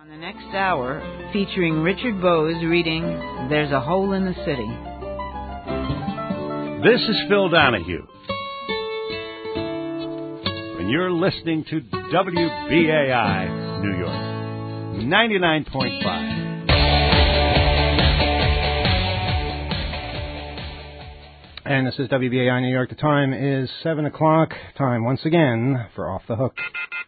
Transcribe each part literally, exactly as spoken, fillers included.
On the next hour, featuring Richard Bowes reading There's a Hole in the City. This is Phil Donahue. And you're listening to W B A I New York, ninety-nine point five. And this is W B A I New York. The time is seven o'clock. Time once again for Off the Hook.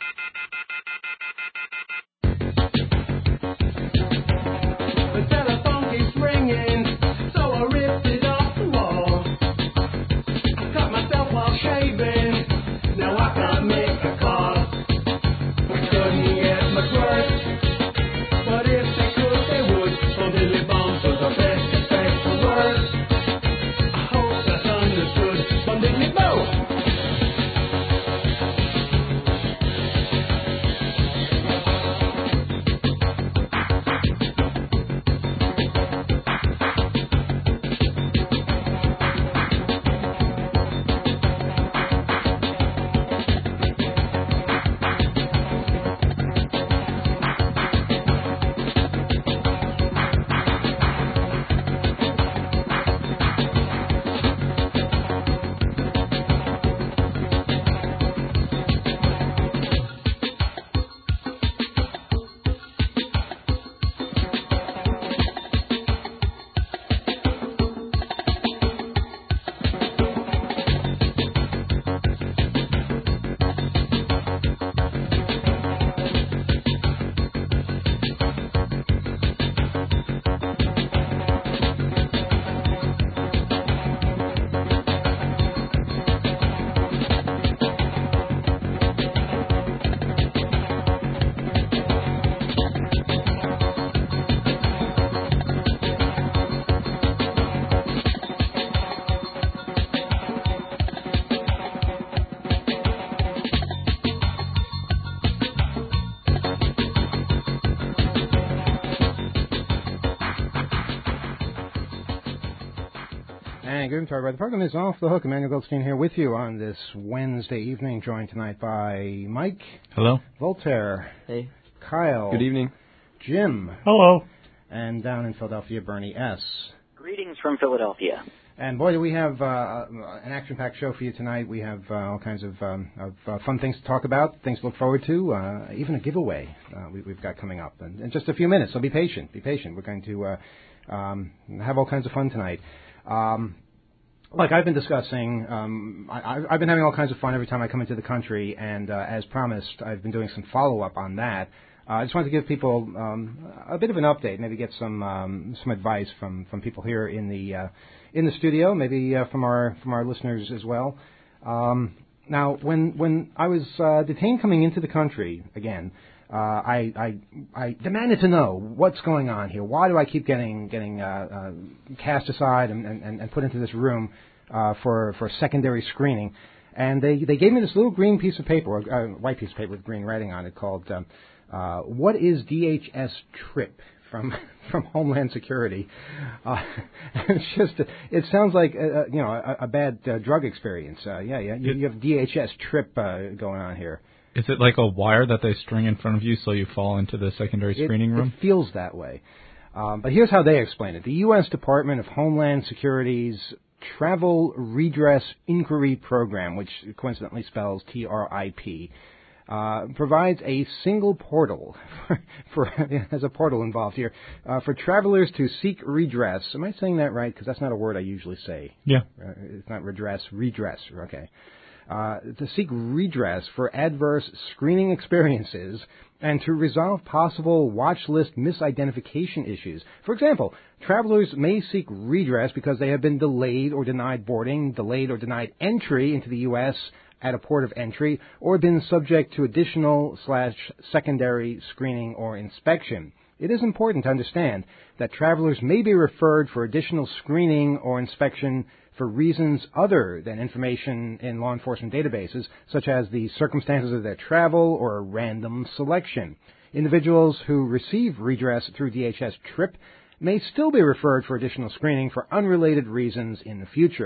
Good to the program is Off the Hook. Emmanuel Goldstein here with you on this Wednesday evening, joined tonight by Mike. Hello. Voltaire. Hey. Kyle. Good evening. Jim. Hello. And down in Philadelphia, Bernie S. Greetings from Philadelphia. And boy, do we have uh, an action-packed show for you tonight. We have uh, all kinds of, um, of uh, fun things to talk about, things to look forward to, uh, even a giveaway uh, we, we've got coming up. And in just a few minutes, so be patient. Be patient. We're going to uh, um, have all kinds of fun tonight. Um, Like I've been discussing, um, I, I've been having all kinds of fun every time I come into the country, and uh, as promised, I've been doing some follow-up on that. Uh, I just wanted to give people um, a bit of an update, maybe get some um, some advice from, from people here in the uh, in the studio, maybe uh, from our from our listeners as well. Um, now, when when I was uh, detained coming into the country again, uh, I, I I demanded to know what's going on here. Why do I keep getting getting uh, uh, cast aside and, and, and put into this room uh, for for secondary screening? And they they gave me this little green piece of paper, a white piece of paper with green writing on it, called um, uh, "What is D H S TRIP?" from from Homeland Security. Uh, it's just it sounds like uh, you know a, a bad uh, drug experience. Uh, yeah, yeah, you, you have D H S TRIP uh, going on here. Is it like a wire that they string in front of you so you fall into the secondary screening it, room? It feels that way. Um, but here's how they explain it. The U S Department of Homeland Security's Travel Redress Inquiry Program, which coincidentally spells T R I P, uh, provides a single portal, for, for there's a portal involved here, uh, for travelers to seek redress. Am I saying that right? Because that's not a word I usually say. Yeah. Uh, it's not redress, redress. Okay. Uh, to seek redress for adverse screening experiences and to resolve possible watch list misidentification issues. For example, travelers may seek redress because they have been delayed or denied boarding, delayed or denied entry into the U S at a port of entry, or been subject to additional slash secondary screening or inspection. It is important to understand that travelers may be referred for additional screening or inspection for reasons other than information in law enforcement databases, such as the circumstances of their travel or a random selection. Individuals who receive redress through D H S TRIP may still be referred for additional screening for unrelated reasons in the future.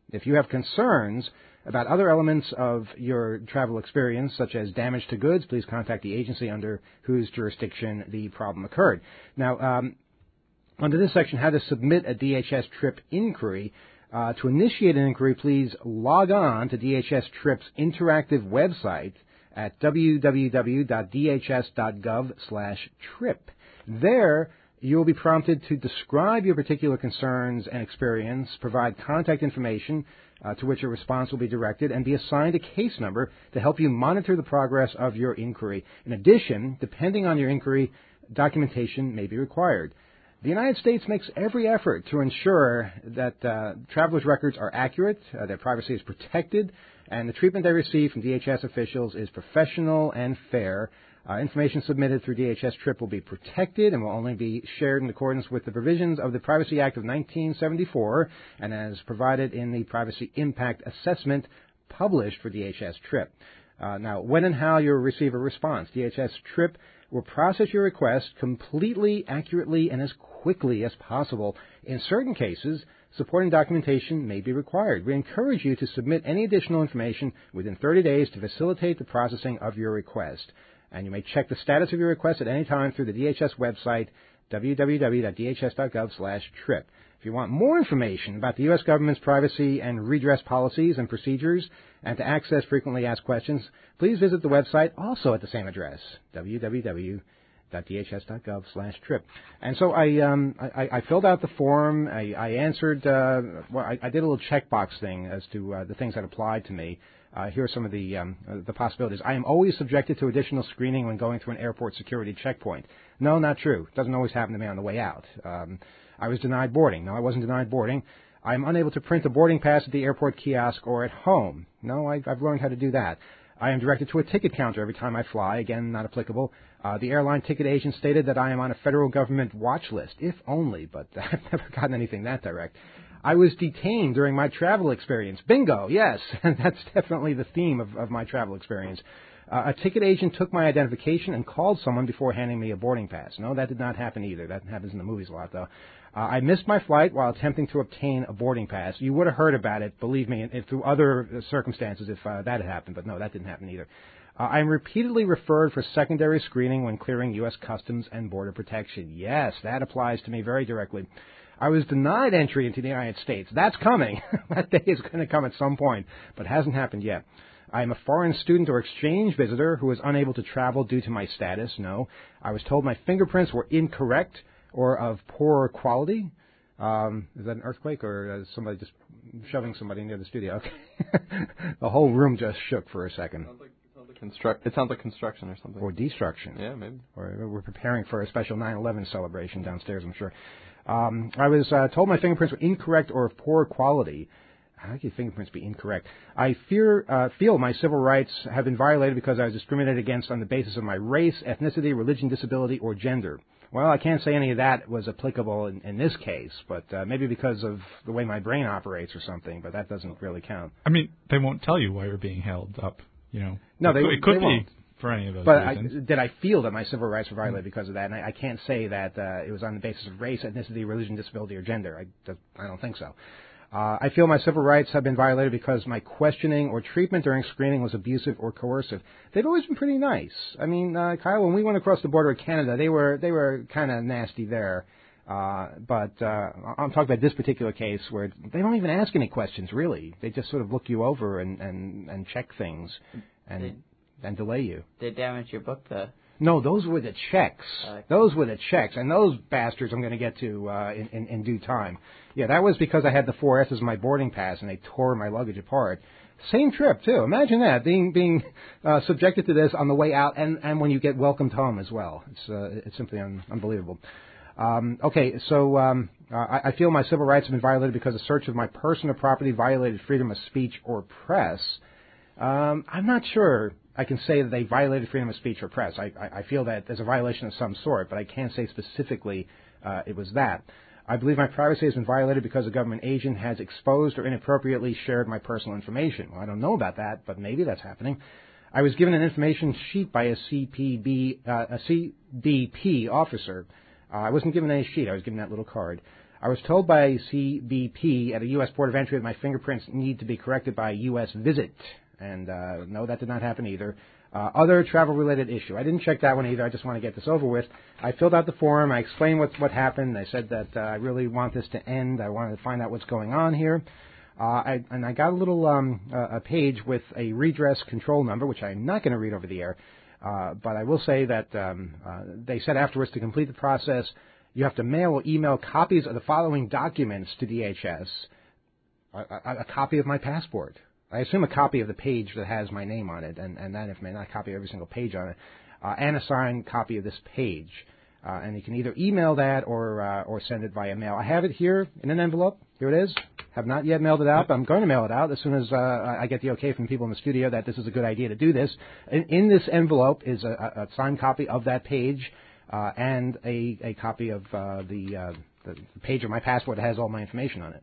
If you have concerns about other elements of your travel experience, such as damage to goods, please contact the agency under whose jurisdiction the problem occurred. Now, um, under this section, how to submit a D H S trip inquiry, uh, to initiate an inquiry, please log on to D H S Trip's interactive website at w w w dot d h s dot gov slash trip. There, you will be prompted to describe your particular concerns and experience, provide contact information uh, to which a response will be directed, and be assigned a case number to help you monitor the progress of your inquiry. In addition, depending on your inquiry, documentation may be required. The United States makes every effort to ensure that uh, travelers' records are accurate, uh, their privacy is protected, and the treatment they receive from D H S officials is professional and fair. Uh, information submitted through D H S Trip will be protected and will only be shared in accordance with the provisions of the Privacy Act of nineteen seventy-four and as provided in the Privacy Impact Assessment published for D H S Trip. Uh, now, when and how you'll receive a response, D H S Trip will process your request completely, accurately, and as quickly as possible. In certain cases, supporting documentation may be required. We encourage you to submit any additional information within thirty days to facilitate the processing of your request. And you may check the status of your request at any time through the D H S website, w w w dot d h s dot gov slash trip. If you want more information about the U S government's privacy and redress policies and procedures, and to access frequently asked questions, please visit the website also at the same address, w w w dot d h s dot gov slash trip. And so I, um, I, I filled out the form. I, I answered, uh, well, I, I did a little checkbox thing as to uh, the things that applied to me. Uh, here are some of the um, uh, the possibilities. I am always subjected to additional screening when going through an airport security checkpoint. No, not true. It doesn't always happen to me on the way out. Um, I was denied boarding. No, I wasn't denied boarding. I am unable to print a boarding pass at the airport kiosk or at home. No, I, I've learned how to do that. I am directed to a ticket counter every time I fly. Again, not applicable. Uh, the airline ticket agent stated that I am on a federal government watch list, if only, but I've never gotten anything that direct. I was detained during my travel experience. Bingo, yes, that's definitely the theme of, of my travel experience. Uh, a ticket agent took my identification and called someone before handing me a boarding pass. No, that did not happen either. That happens in the movies a lot, though. Uh, I missed my flight while attempting to obtain a boarding pass. You would have heard about it, believe me, if, through other circumstances if uh, that had happened, but no, that didn't happen either. Uh, I am repeatedly referred for secondary screening when clearing U S Customs and Border Protection. Yes, that applies to me very directly. I was denied entry into the United States. That's coming. That day is going to come at some point, but hasn't happened yet. I am a foreign student or exchange visitor who is unable to travel due to my status. No. I was told my fingerprints were incorrect or of poor quality. Um, is that an earthquake or is somebody just shoving somebody near the studio? Okay. The whole room just shook for a second. Sounds like, sounds like construct. It sounds like construction or something. Or destruction. Yeah, maybe. Or we're preparing for a special nine eleven celebration downstairs, I'm sure. Um, I was uh, told my fingerprints were incorrect or of poor quality. How can fingerprints be incorrect? I fear, uh, feel my civil rights have been violated because I was discriminated against on the basis of my race, ethnicity, religion, disability, or gender. Well, I can't say any of that was applicable in, in this case, but uh, maybe because of the way my brain operates or something, but that doesn't really count. I mean, they won't tell you why you're being held up, you know. No, it they, could, it could they be won't. For any of those but reasons. I, did I feel that my civil rights were violated mm-hmm. because of that? And I, I can't say that uh, it was on the basis of race, ethnicity, religion, disability, or gender. I, I don't think so. Uh, I feel my civil rights have been violated because my questioning or treatment during screening was abusive or coercive. They've always been pretty nice. I mean, uh, Kyle, when we went across the border with Canada, they were they were kind of nasty there. Uh, but uh, I'm talking about this particular case where they don't even ask any questions, really. They just sort of look you over and, and, and check things and Did, and delay you. They damaged your book, though. No, those were the checks. Okay. Those were the checks, and those bastards I'm going to get to uh, in, in, in due time. Yeah, that was because I had the four S's in my boarding pass, and they tore my luggage apart. Same trip, too. Imagine that, being being uh, subjected to this on the way out and, and when you get welcomed home as well. It's uh, it's simply un- unbelievable. Um, okay, so um, uh, I, I feel my civil rights have been violated because a search of my person or property violated freedom of speech or press. Um, I'm not sure I can say that they violated freedom of speech or press. I, I, I feel that there's a violation of some sort, but I can't say specifically uh, it was that. I believe my privacy has been violated because a government agent has exposed or inappropriately shared my personal information. Well, I don't know about that, but maybe that's happening. I was given an information sheet by a C P B, uh, a C B P officer. Uh, I wasn't given any sheet. I was given that little card. I was told by C B P at a U S port of entry that my fingerprints need to be corrected by U S Visit. And uh, no, that did not happen either. Uh, other travel-related issue. I didn't check that one either. I just want to get this over with. I filled out the form. I explained what, what happened. I said that uh, I really want this to end. I wanted to find out what's going on here. Uh, I, and I got a little um, uh, a page with a redress control number, which I'm not going to read over the air. Uh, but I will say that um, uh, they said afterwards to complete the process, you have to mail or email copies of the following documents to D H S. A, a, a copy of my passport. I assume a copy of the page that has my name on it, and, and that information, not a copy of every single page on it, uh, and a signed copy of this page. Uh, and you can either email that or uh, or send it via mail. I have it here in an envelope. Here it is. Have not yet mailed it out, but I'm going to mail it out as soon as uh, I get the okay from people in the studio that this is a good idea to do this. In, in this envelope is a, a signed copy of that page uh, and a, a copy of uh, the, uh, the page of my passport that has all my information on it.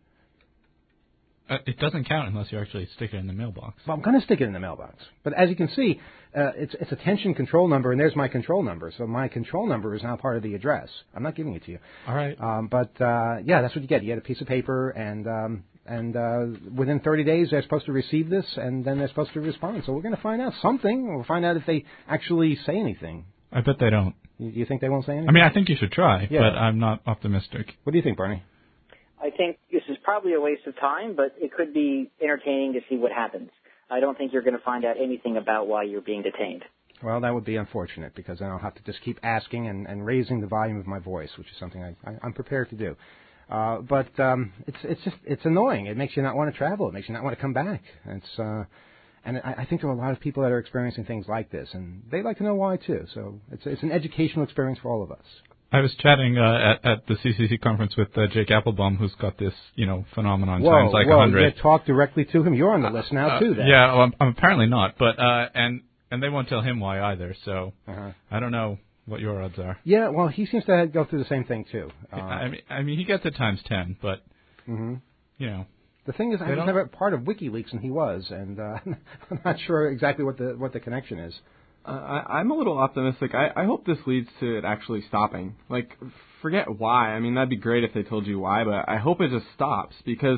Uh, it doesn't count unless you actually stick it in the mailbox. Well, I'm going to stick it in the mailbox. But as you can see, uh, it's, it's a tension control number, and there's my control number. So my control number is now part of the address. I'm not giving it to you. All right. Um, but, uh, yeah, that's what you get. You get a piece of paper, and um, and uh, within thirty days, they're supposed to receive this, and then they're supposed to respond. So we're going to find out something. We'll find out if they actually say anything. I bet they don't. You, you think they won't say anything? I mean, I think you should try, yeah. but I'm not optimistic. What do you think, Barney? I think this is probably a waste of time, but it could be entertaining to see what happens. I don't think you're going to find out anything about why you're being detained. Well, that would be unfortunate because then I'll have to just keep asking and, and raising the volume of my voice, which is something I, I, I'm prepared to do. Uh, but um, it's it's just it's annoying. It makes you not want to travel. It makes you not want to come back. It's uh, and I, I think there are a lot of people that are experiencing things like this, and they'd like to know why too. So it's it's an educational experience for all of us. I was chatting uh, at, at the C C C conference with uh, Jake Applebaum, who's got this, you know, phenomenon whoa, times like whoa, a hundred. You talk directly to him. You're on the list now uh, too. Then. Yeah, well, I'm, I'm apparently not, but uh, and and they won't tell him why either. So uh-huh. I don't know what your odds are. Yeah, well, he seems to go through the same thing too. Uh, I mean, I mean, he gets it times ten, but mm-hmm. you know. The thing is, I was don't... never part of WikiLeaks, and he was, and uh, I'm not sure exactly what the what the connection is. Uh, I, I'm a little optimistic. I, I hope this leads to it actually stopping. Like, forget why. I mean, that'd be great if they told you why, but I hope it just stops because,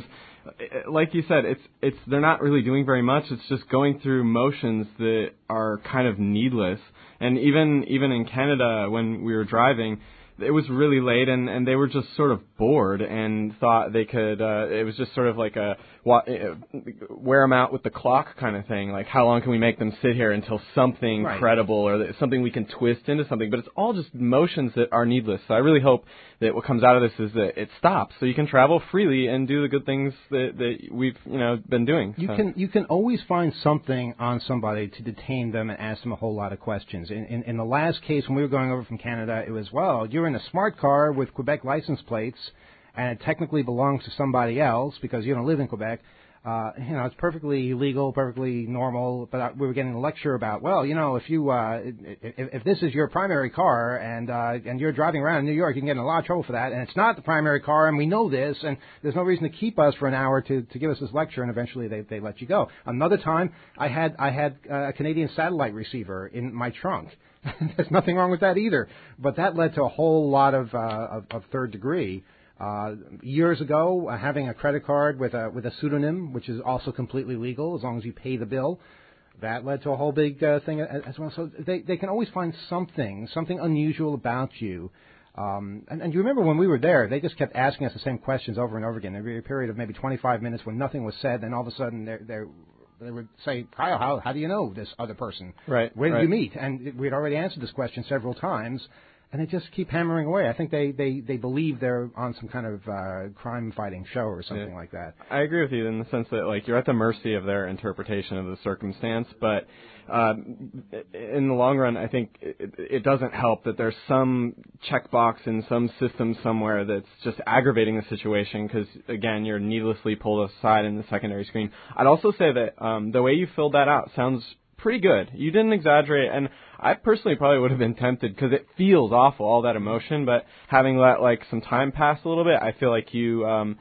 like you said, it's it's they're not really doing very much. It's just going through motions that are kind of needless. And even even in Canada, when we were driving, it was really late, and, and they were just sort of bored and thought they could, uh, it was just sort of like a wa- wear them out with the clock kind of thing. Like, how long can we make them sit here until something right. credible or that something we can twist into something? But it's all just motions that are needless. So I really hope that what comes out of this is that it stops so you can travel freely and do the good things that, that we've, you know, been doing. You so. can you can always find something on somebody to detain them and ask them a whole lot of questions. In, in, in the last case, when we were going over from Canada, it was, well, you're in a smart car with Quebec license plates, and it technically belongs to somebody else because you don't live in Quebec. Uh, you know, it's perfectly legal, perfectly normal, but we were getting a lecture about, well, you know, if you, uh, if, if this is your primary car and, uh, and you're driving around in New York, you can get in a lot of trouble for that, and it's not the primary car, and we know this, and there's no reason to keep us for an hour to, to give us this lecture, and eventually they, they let you go. Another time, I had, I had a Canadian satellite receiver in my trunk. There's nothing wrong with that either, but that led to a whole lot of, uh, of, of third degree. Uh, years ago, uh, having a credit card with a with a pseudonym, which is also completely legal as long as you pay the bill, that led to a whole big uh, thing as well. So they they can always find something, something unusual about you. Um, and, and you remember when we were there, they just kept asking us the same questions over and over again. There would be a period of maybe twenty-five minutes when nothing was said, and all of a sudden they they they would say, Kyle, how how do you know this other person? Right. Where did right. you meet? And we had already answered this question several times. And they just keep hammering away. I think they, they, they believe they're on some kind of uh, crime-fighting show or something yeah. like that. I agree with you in the sense that, like, you're at the mercy of their interpretation of the circumstance. But um, in the long run, I think it, it doesn't help that there's some checkbox in some system somewhere that's just aggravating the situation because, again, you're needlessly pulled aside in the secondary screen. I'd also say that um, the way you filled that out sounds pretty good. You didn't exaggerate, and I personally probably would have been tempted because it feels awful, all that emotion, but having let like some time pass a little bit, I feel like you um,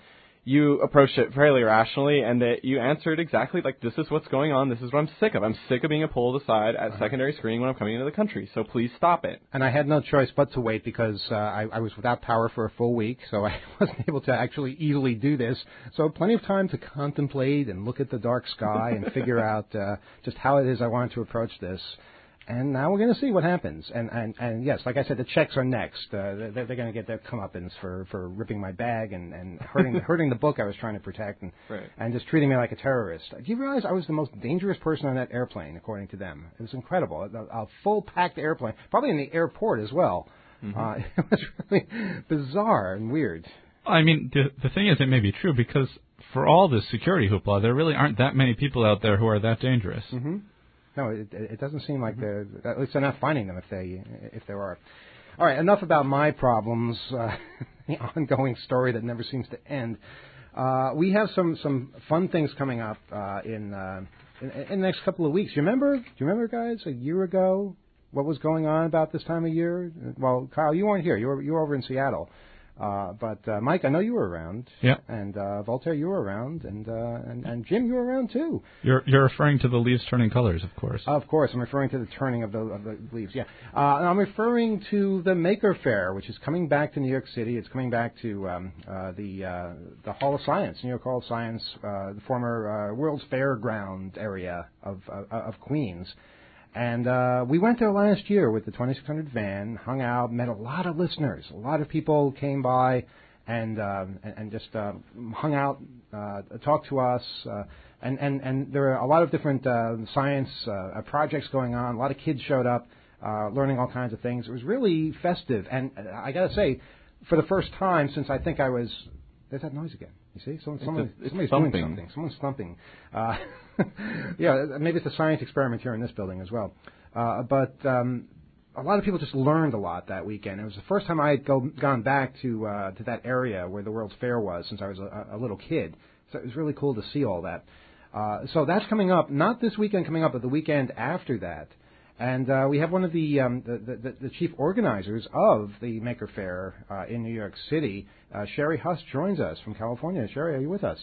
you approached it fairly rationally, and that you answered exactly like, this is what's going on, this is what I'm sick of. I'm sick of being pulled aside at uh-huh. secondary screening when I'm coming into the country, so please stop it. And I had no choice but to wait because uh, I, I was without power for a full week, so I wasn't able to actually easily do this. So plenty of time to contemplate and look at the dark sky and figure out uh, just how it is I wanted to approach this. And now we're going to see what happens. And, and, and yes, like I said, the checks are next. Uh, they're they're going to get their comeuppance for, for ripping my bag and, and hurting hurting the book I was trying to protect and, right. and just treating me like a terrorist. Do you realize I was the most dangerous person on that airplane, according to them? It was incredible. A, a full-packed airplane, probably in the airport as well. Mm-hmm. Uh, it was really bizarre and weird. I mean, the, the thing is, it may be true because for all this security hoopla, there really aren't that many people out there who are that dangerous. Mm-hmm. No, it, it doesn't seem like they're, at least they're not finding them if they if there are. All right, enough about my problems, uh, the ongoing story that never seems to end. Uh, we have some, some fun things coming up uh, in, uh, in in the next couple of weeks. Do you remember? Do you remember, guys, a year ago what was going on about this time of year? Well, Kyle, you weren't here. You were you were over in Seattle. Uh, but uh, Mike, I know you were around. Yeah. And uh, Voltaire, you were around, and, uh, and and Jim, you were around too. You're you're referring to the leaves turning colors, of course. Of course, I'm referring to the turning of the of the leaves. Yeah. Uh, and I'm referring to the Maker Faire, which is coming back to New York City. It's coming back to um, uh, the uh, the Hall of Science, New York Hall of Science, uh, the former uh, World's Fairground area of uh, of Queens. And uh, we went there last year with the twenty-six hundred van, hung out, met a lot of listeners. A lot of people came by and uh, and, and just uh, hung out, uh, talked to us. Uh, and, and, and there were a lot of different uh, science uh, projects going on. A lot of kids showed up, uh, learning all kinds of things. It was really festive. And I got to say, for the first time since I think I was... There's that noise again. You see? Someone, someone, it's a, it's somebody's thumping. doing something. Someone's thumping. Uh, yeah, maybe it's a science experiment here in this building as well. Uh, but um, a lot of people just learned a lot that weekend. It was the first time I had go, gone back to uh, to that area where the World's Fair was since I was a, a little kid. So it was really cool to see all that. Uh, so that's coming up, not this weekend coming up, but the weekend after that. And uh, we have one of the, um, the, the, the chief organizers of the Maker Faire uh, in New York City. Uh, Sherry Huss joins us from California. Sherry, are you with us?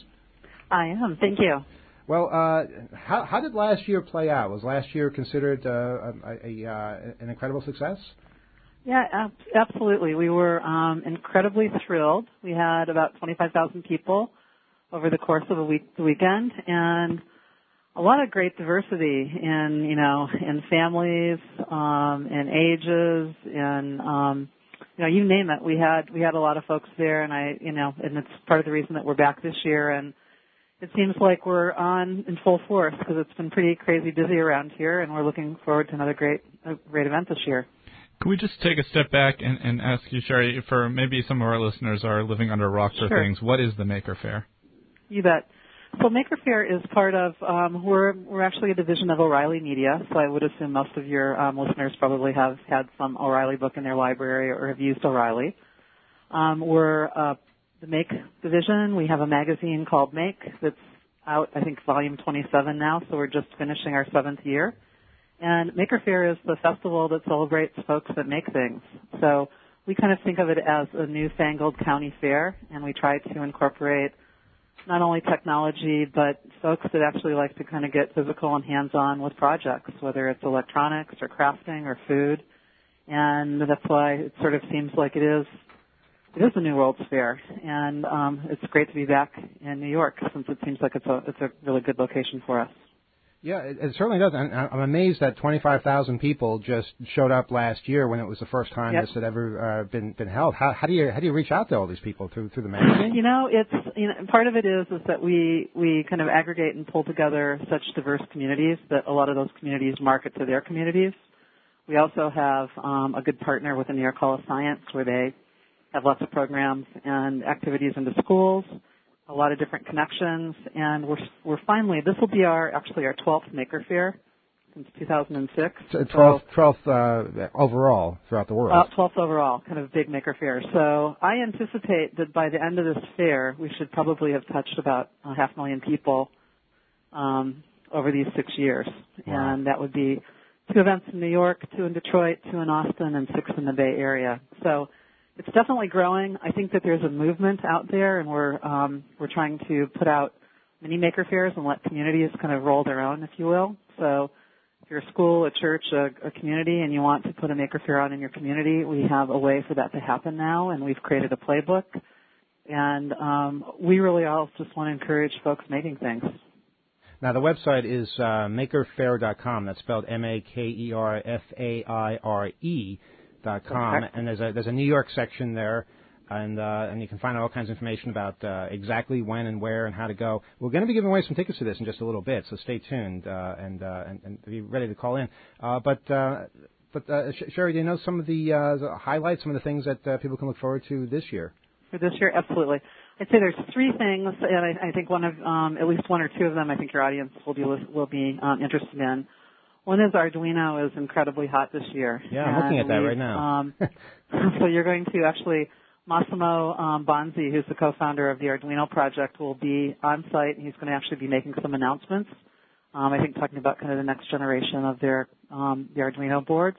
I am. Thank you. Well, uh, how, how did last year play out? Was last year considered uh, a, a, uh, an incredible success? Yeah, ab- absolutely. We were um, incredibly thrilled. We had about twenty-five thousand people over the course of a week, the weekend, and a lot of great diversity in, you know, in families, um, in ages, in, um, you know, you name it. We had, we had a lot of folks there, and I, you know, and it's part of the reason that we're back this year, and it seems like we're on in full force because it's been pretty crazy busy around here, and we're looking forward to another great, a great event this year. Can we just take a step back and, and ask you, Sherry, for maybe some of our listeners are living under a rock for Sure. things, what is the Maker Faire? You bet. So Maker Faire is part of, um, we're, we're actually a division of O'Reilly Media, so I would assume most of your um, listeners probably have had some O'Reilly book in their library or have used O'Reilly. Um, we're uh, the Make division. We have a magazine called Make that's out, I think, volume twenty-seven now, so we're just finishing our seventh year. And Maker Faire is the festival that celebrates folks that make things. So we kind of think of it as a newfangled county fair, and we try to incorporate not only technology, but folks that actually like to kind of get physical and hands-on with projects, whether it's electronics or crafting or food. And that's why it sort of seems like it is it is the New World's Fair. And um, it's great to be back in New York since it seems like it's a, it's a really good location for us. Yeah, it, it certainly does. And I'm amazed that twenty-five thousand people just showed up last year when it was the first time yep. this had ever uh, been been held. How, how do you how do you reach out to all these people through through the magazine? You know, it's you know part of it is is that we we kind of aggregate and pull together such diverse communities that a lot of those communities market to their communities. We also have um, a good partner with the New York Hall of Science where they have lots of programs and activities into schools. A lot of different connections, and we're we're finally, this will be our, actually our twelfth Maker Faire since two thousand six. twelfth, twelfth uh, overall throughout the world. Uh, twelfth overall, kind of big Maker Faire. So I anticipate that by the end of this fair, we should probably have touched about a half million people um, over these six years. Wow. And that would be two events in New York, two in Detroit, two in Austin, and six in the Bay Area. So it's definitely growing. I think that there's a movement out there, and we're um, we're trying to put out mini maker fairs and let communities kind of roll their own, if you will. So if you're a school, a church, a, a community, and you want to put a maker fair on in your community, we have a way for that to happen now, and we've created a playbook. And um, we really all just want to encourage folks making things. Now, the website is uh, maker fair dot com. That's spelled M A K E R F A I R E dot com. Okay. And there's a, there's a New York section there, and uh, and you can find out all kinds of information about uh, exactly when and where and how to go. We're going to be giving away some tickets to this in just a little bit, so stay tuned uh, and, uh, and and be ready to call in. Uh, but uh, but uh, Sherry, do you know some of the, uh, the highlights, some of the things that uh, people can look forward to this year? For this year, absolutely. I'd say there's three things, and I, I think one of, um, at least one or two of them, I think your audience will be will be um, interested in. One is Arduino is incredibly hot this year. Yeah, I'm looking at that right now. Um, so you're going to actually, Massimo um, Bonzi, who's the co-founder of the Arduino project, will be on site, and he's going to actually be making some announcements. Um, I think talking about kind of the next generation of their um, the Arduino boards,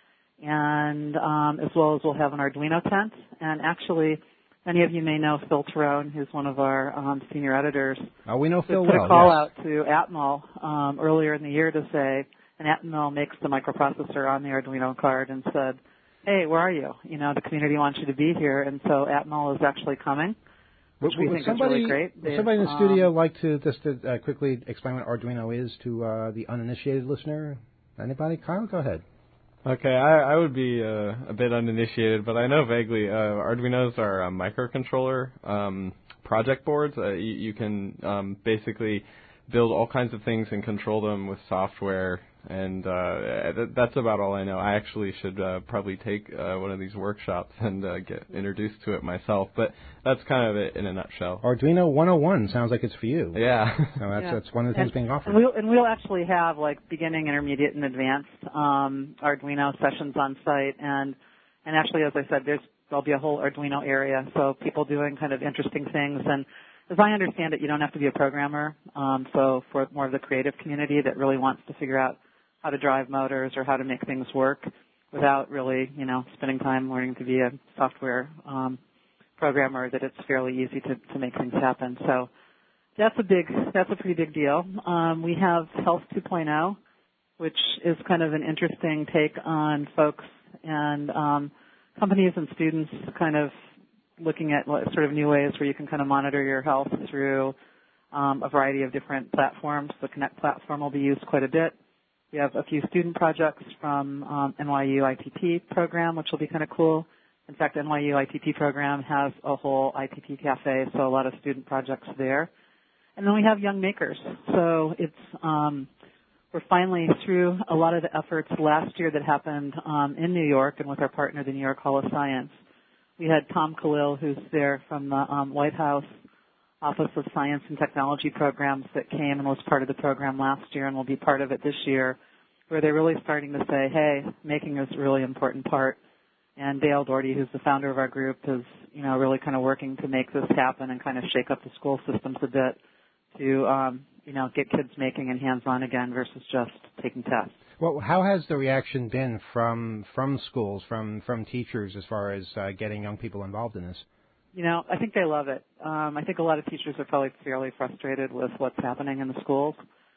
and um, as well as we'll have an Arduino tent, and actually. Many of you may know Phil Terone, who's one of our um, senior editors. Oh, we know Phil put well, a call yes. out to Atmel um, earlier in the year to say, and Atmel makes the microprocessor on the Arduino card, and said, hey, where are you? You know, the community wants you to be here, and so Atmel is actually coming, which would, we would think somebody, is really great. Would They've, somebody in the um, studio like to just to, uh, quickly explain what Arduino is to uh, the uninitiated listener? Anybody? Kyle, go ahead. Okay, I, I would be uh, a bit uninitiated, but I know vaguely. Uh, Arduinos are uh, microcontroller um, project boards. Uh, you, you can um, basically build all kinds of things and control them with software, and uh, th- that's about all I know. I actually should uh, probably take uh, one of these workshops and uh, get introduced to it myself, but that's kind of it in a nutshell. Arduino one oh one sounds like it's for you. Yeah. So that's, yeah. that's one of the things and, being offered. And we'll, and we'll actually have like beginning, intermediate, and advanced um, Arduino sessions on site, and and actually, as I said, there's there'll be a whole Arduino area, so people doing kind of interesting things. And as I understand it, you don't have to be a programmer. Um, so for more of the creative community that really wants to figure out how to drive motors or how to make things work without really, you know, spending time learning to be a software um, programmer, that it's fairly easy to, to make things happen. So that's a big, that's a pretty big deal. Um, we have Health two point oh, which is kind of an interesting take on folks and um, companies and students kind of looking at what sort of new ways where you can kind of monitor your health through um, a variety of different platforms. The Connect platform will be used quite a bit. We have a few student projects from um, N Y U I T P program, which will be kind of cool. In fact, N Y U I T P program has a whole I T P cafe, so a lot of student projects there. And then we have Young Makers. So it's um, we're finally through a lot of the efforts last year that happened um, in New York and with our partner, the New York Hall of Science. We had Tom Khalil, who's there from the um, White House Office of Science and Technology Programs, that came and was part of the program last year and will be part of it this year, where they're really starting to say, hey, making is a really important part. And Dale Doherty, who's the founder of our group, is, you know, really kind of working to make this happen and kind of shake up the school systems a bit to, um, you know, get kids making and hands-on again versus just taking tests. Well, how has the reaction been from from schools, from from teachers, as far as uh, getting young people involved in this? You know, I think they love it. Um, I think a lot of teachers are probably fairly frustrated with what's happening in the schools.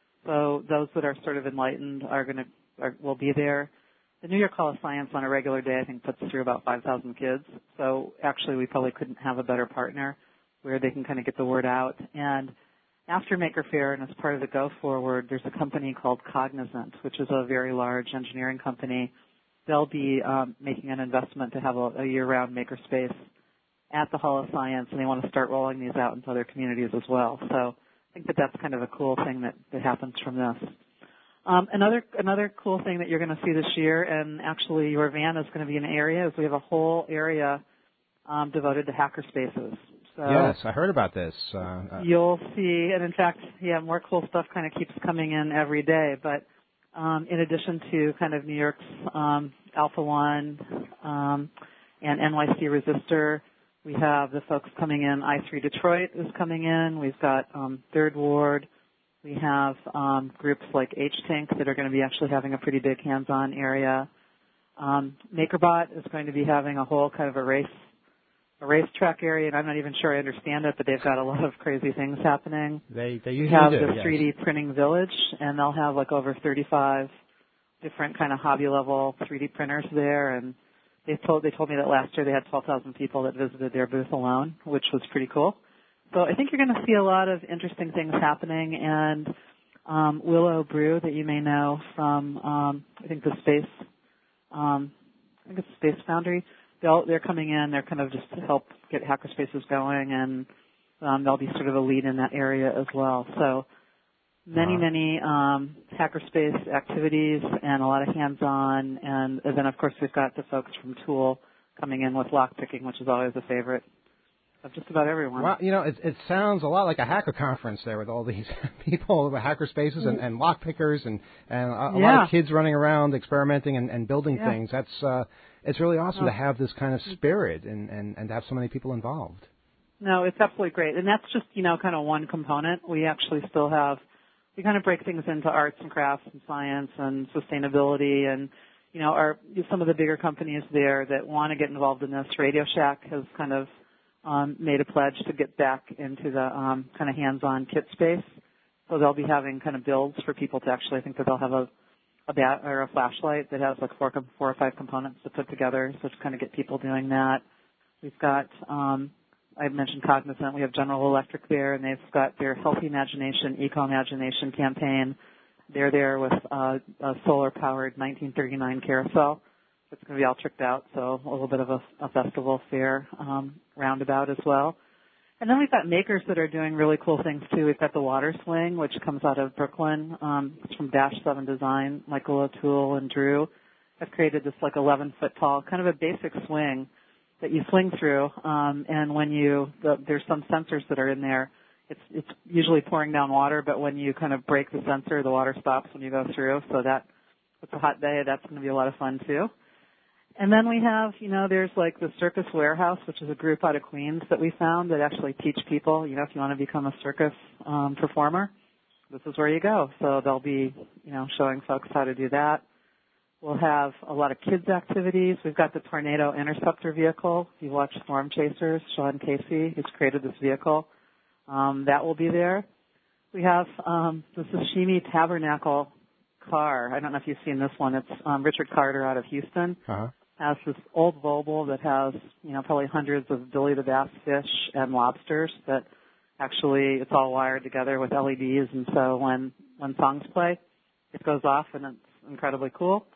So those that are sort of enlightened are going to are, will be there. The New York Hall of Science on a regular day, I think, puts through about five thousand kids. So actually, we probably couldn't have a better partner where they can kind of get the word out. And after Maker Faire and as part of the Go Forward, there's a company called Cognizant, which is a very large engineering company. They'll be um, making an investment to have a, a year-round makerspace at the Hall of Science, and they want to start rolling these out into other communities as well. So I think that that's kind of a cool thing that, that happens from this. Um, another another cool thing that you're going to see this year, and actually your van is going to be in an area, is we have a whole area um, devoted to hackerspaces. So yes, I heard about this. Uh, uh, you'll see, and in fact, yeah, more cool stuff kind of keeps coming in every day. But um, in addition to kind of New York's um, Alpha One um, and N Y C Resistor, we have the folks coming in. I three Detroit is coming in. We've got um, Third Ward. We have um, groups like H-Tink that are going to be actually having a pretty big hands-on area. Um, MakerBot is going to be having a whole kind of a race a racetrack area, and I'm not even sure I understand it, but they've got a lot of crazy things happening. They they We usually have do. the yes. three D printing village, and they'll have like over thirty-five different kind of hobby level three D printers there. And they told they told me that last year they had twelve thousand people that visited their booth alone, which was pretty cool. So I think you're going to see a lot of interesting things happening. And um, Willow Brew, that you may know from um, I think the space, um, I think it's Space Foundry. They'll, they're coming in. They're kind of just to help get hackerspaces going, and um, they'll be sort of a lead in that area as well. So many, Uh-huh. many um, hackerspace activities and a lot of hands-on. And, and then, of course, we've got the folks from Tool coming in with lockpicking, which is always a favorite of just about everyone. Well, you know, it, it sounds a lot like a hacker conference there with all these people, the hacker spaces and, and lock pickers and, and a, a Yeah. lot of kids running around experimenting and, and building Yeah. things. That's uh, it's really awesome Oh. to have this kind of spirit and, and, and to have so many people involved. No, it's absolutely great. And that's just, you know, kind of one component. We actually still have, we kind of break things into arts and crafts and science and sustainability. And, you know, our, some of the bigger companies there that want to get involved in this, Radio Shack has kind of um, made a pledge to get back into the um, kind of hands-on kit space. So they'll be having kind of builds for people to actually, I think that they'll have a, a bat or a flashlight that has like four, four or five components to put together. So to kind of get people doing that. We've got, um, I mentioned Cognizant. We have General Electric there, and they've got their Healthy Imagination, Eco Imagination campaign. They're there with uh, a solar-powered nineteen thirty-nine carousel. It's going to be all tricked out, so a little bit of a, a festival fair um, roundabout as well. And then we've got makers that are doing really cool things too. We've got the Water Swing, which comes out of Brooklyn. Um, it's from Dash seven Design. Michael O'Toole and Drew have created this like eleven foot tall, kind of a basic swing that you swing through. Um, and when you, the, there's some sensors that are in there. It's it's usually pouring down water, but when you kind of break the sensor, the water stops when you go through. So that, it's a hot day. That's going to be a lot of fun too. And then we have, you know, there's like the Circus Warehouse, which is a group out of Queens that we found that actually teach people, you know, if you want to become a circus um, performer, this is where you go. So they'll be, you know, showing folks how to do that. We'll have a lot of kids activities. We've got the Tornado Interceptor vehicle. If you watch Storm Chasers, Sean Casey has created this vehicle. Um, that will be there. We have um, the Sashimi Tabernacle car. I don't know if you've seen this one. It's um, Richard Carter out of Houston. Uh-huh. Has this old Volvo that has, you know, probably hundreds of Billy the Bass fish and lobsters that actually it's all wired together with L E Ds, and so when, when songs play, it goes off, and it's incredibly cool.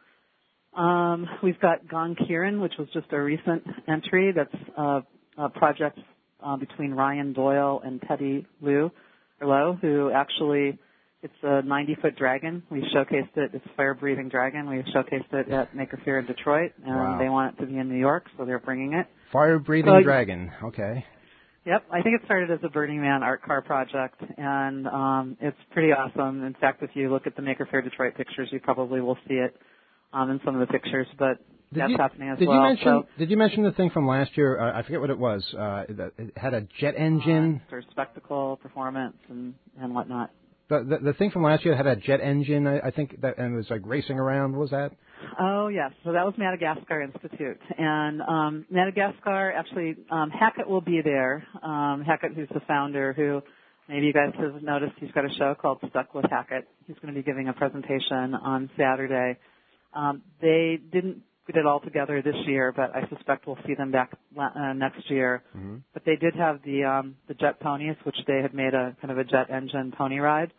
Um, we've got Gone Kieran, which was just a recent entry. That's uh, a project uh, between Ryan Doyle and Teddy Liu, or Lowe, who actually, it's a ninety foot dragon. We showcased it. It's a fire-breathing dragon. We showcased it at Maker Faire in Detroit, and Wow. they want it to be in New York, so they're bringing it. Fire-breathing So- dragon. Okay. Yep, I think it started as a Burning Man art car project, and um, it's pretty awesome. In fact, if you look at the Maker Faire Detroit pictures, you probably will see it um, in some of the pictures, but Did that's you, happening as did well. You mention, so, did you mention the thing from last year? Uh, I forget what it was. Uh, that it had a jet engine. uh, for spectacle, performance, and, and whatnot. The, the the thing from last year had a jet engine. I, I think that and it was like racing around. What was that? Oh, yes. So that was Madagascar Institute. And um, Madagascar, actually, um, Hackett will be there. Um, Hackett, who's the founder, who maybe you guys have noticed, he's got a show called Stuck with Hackett. He's going to be giving a presentation on Saturday. Um, they didn't get it all together this year, but I suspect we'll see them back uh, next year. Mm-hmm. But they did have the um, the jet ponies, which they had made a kind of a jet engine pony ride.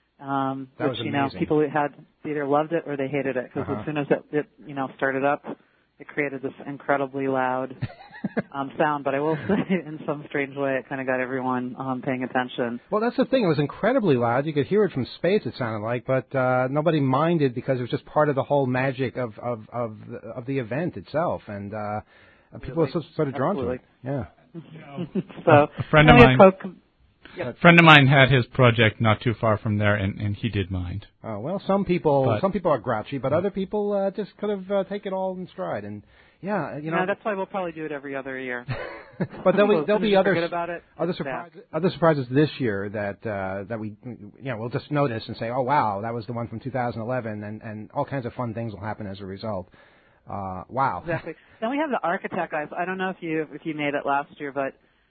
Um, That which, was you know, amazing. people had either loved it or they hated it, because Uh-huh. as soon as it, it, you know, started up, it created this incredibly loud um, sound. But I will say, in some strange way, it kind of got everyone um, paying attention. Well, that's the thing. It was incredibly loud. You could hear it from space, it sounded like, but uh, nobody minded because it was just part of the whole magic of of of the, of the event itself, and uh, people were so, sort of drawn Absolutely. to it. Yeah. So, A friend of and we have mine- Coke- A friend of mine had his project not too far from there, and, and he did mind. Oh, well, some people But- some people are grouchy, but other people uh, just kind of uh, take it all in stride, and yeah, you know. no, that's why we'll probably do it every other year. But there'll be As there'll soon as be you other forget about it, other it's surprises other surprises this year that uh, that we you know we'll just notice and say, oh wow, that was the one from two thousand eleven, and and all kinds of fun things will happen as a result. Uh, wow. Exactly. Then we have the Architect guys. I don't know if you if you made it last year, but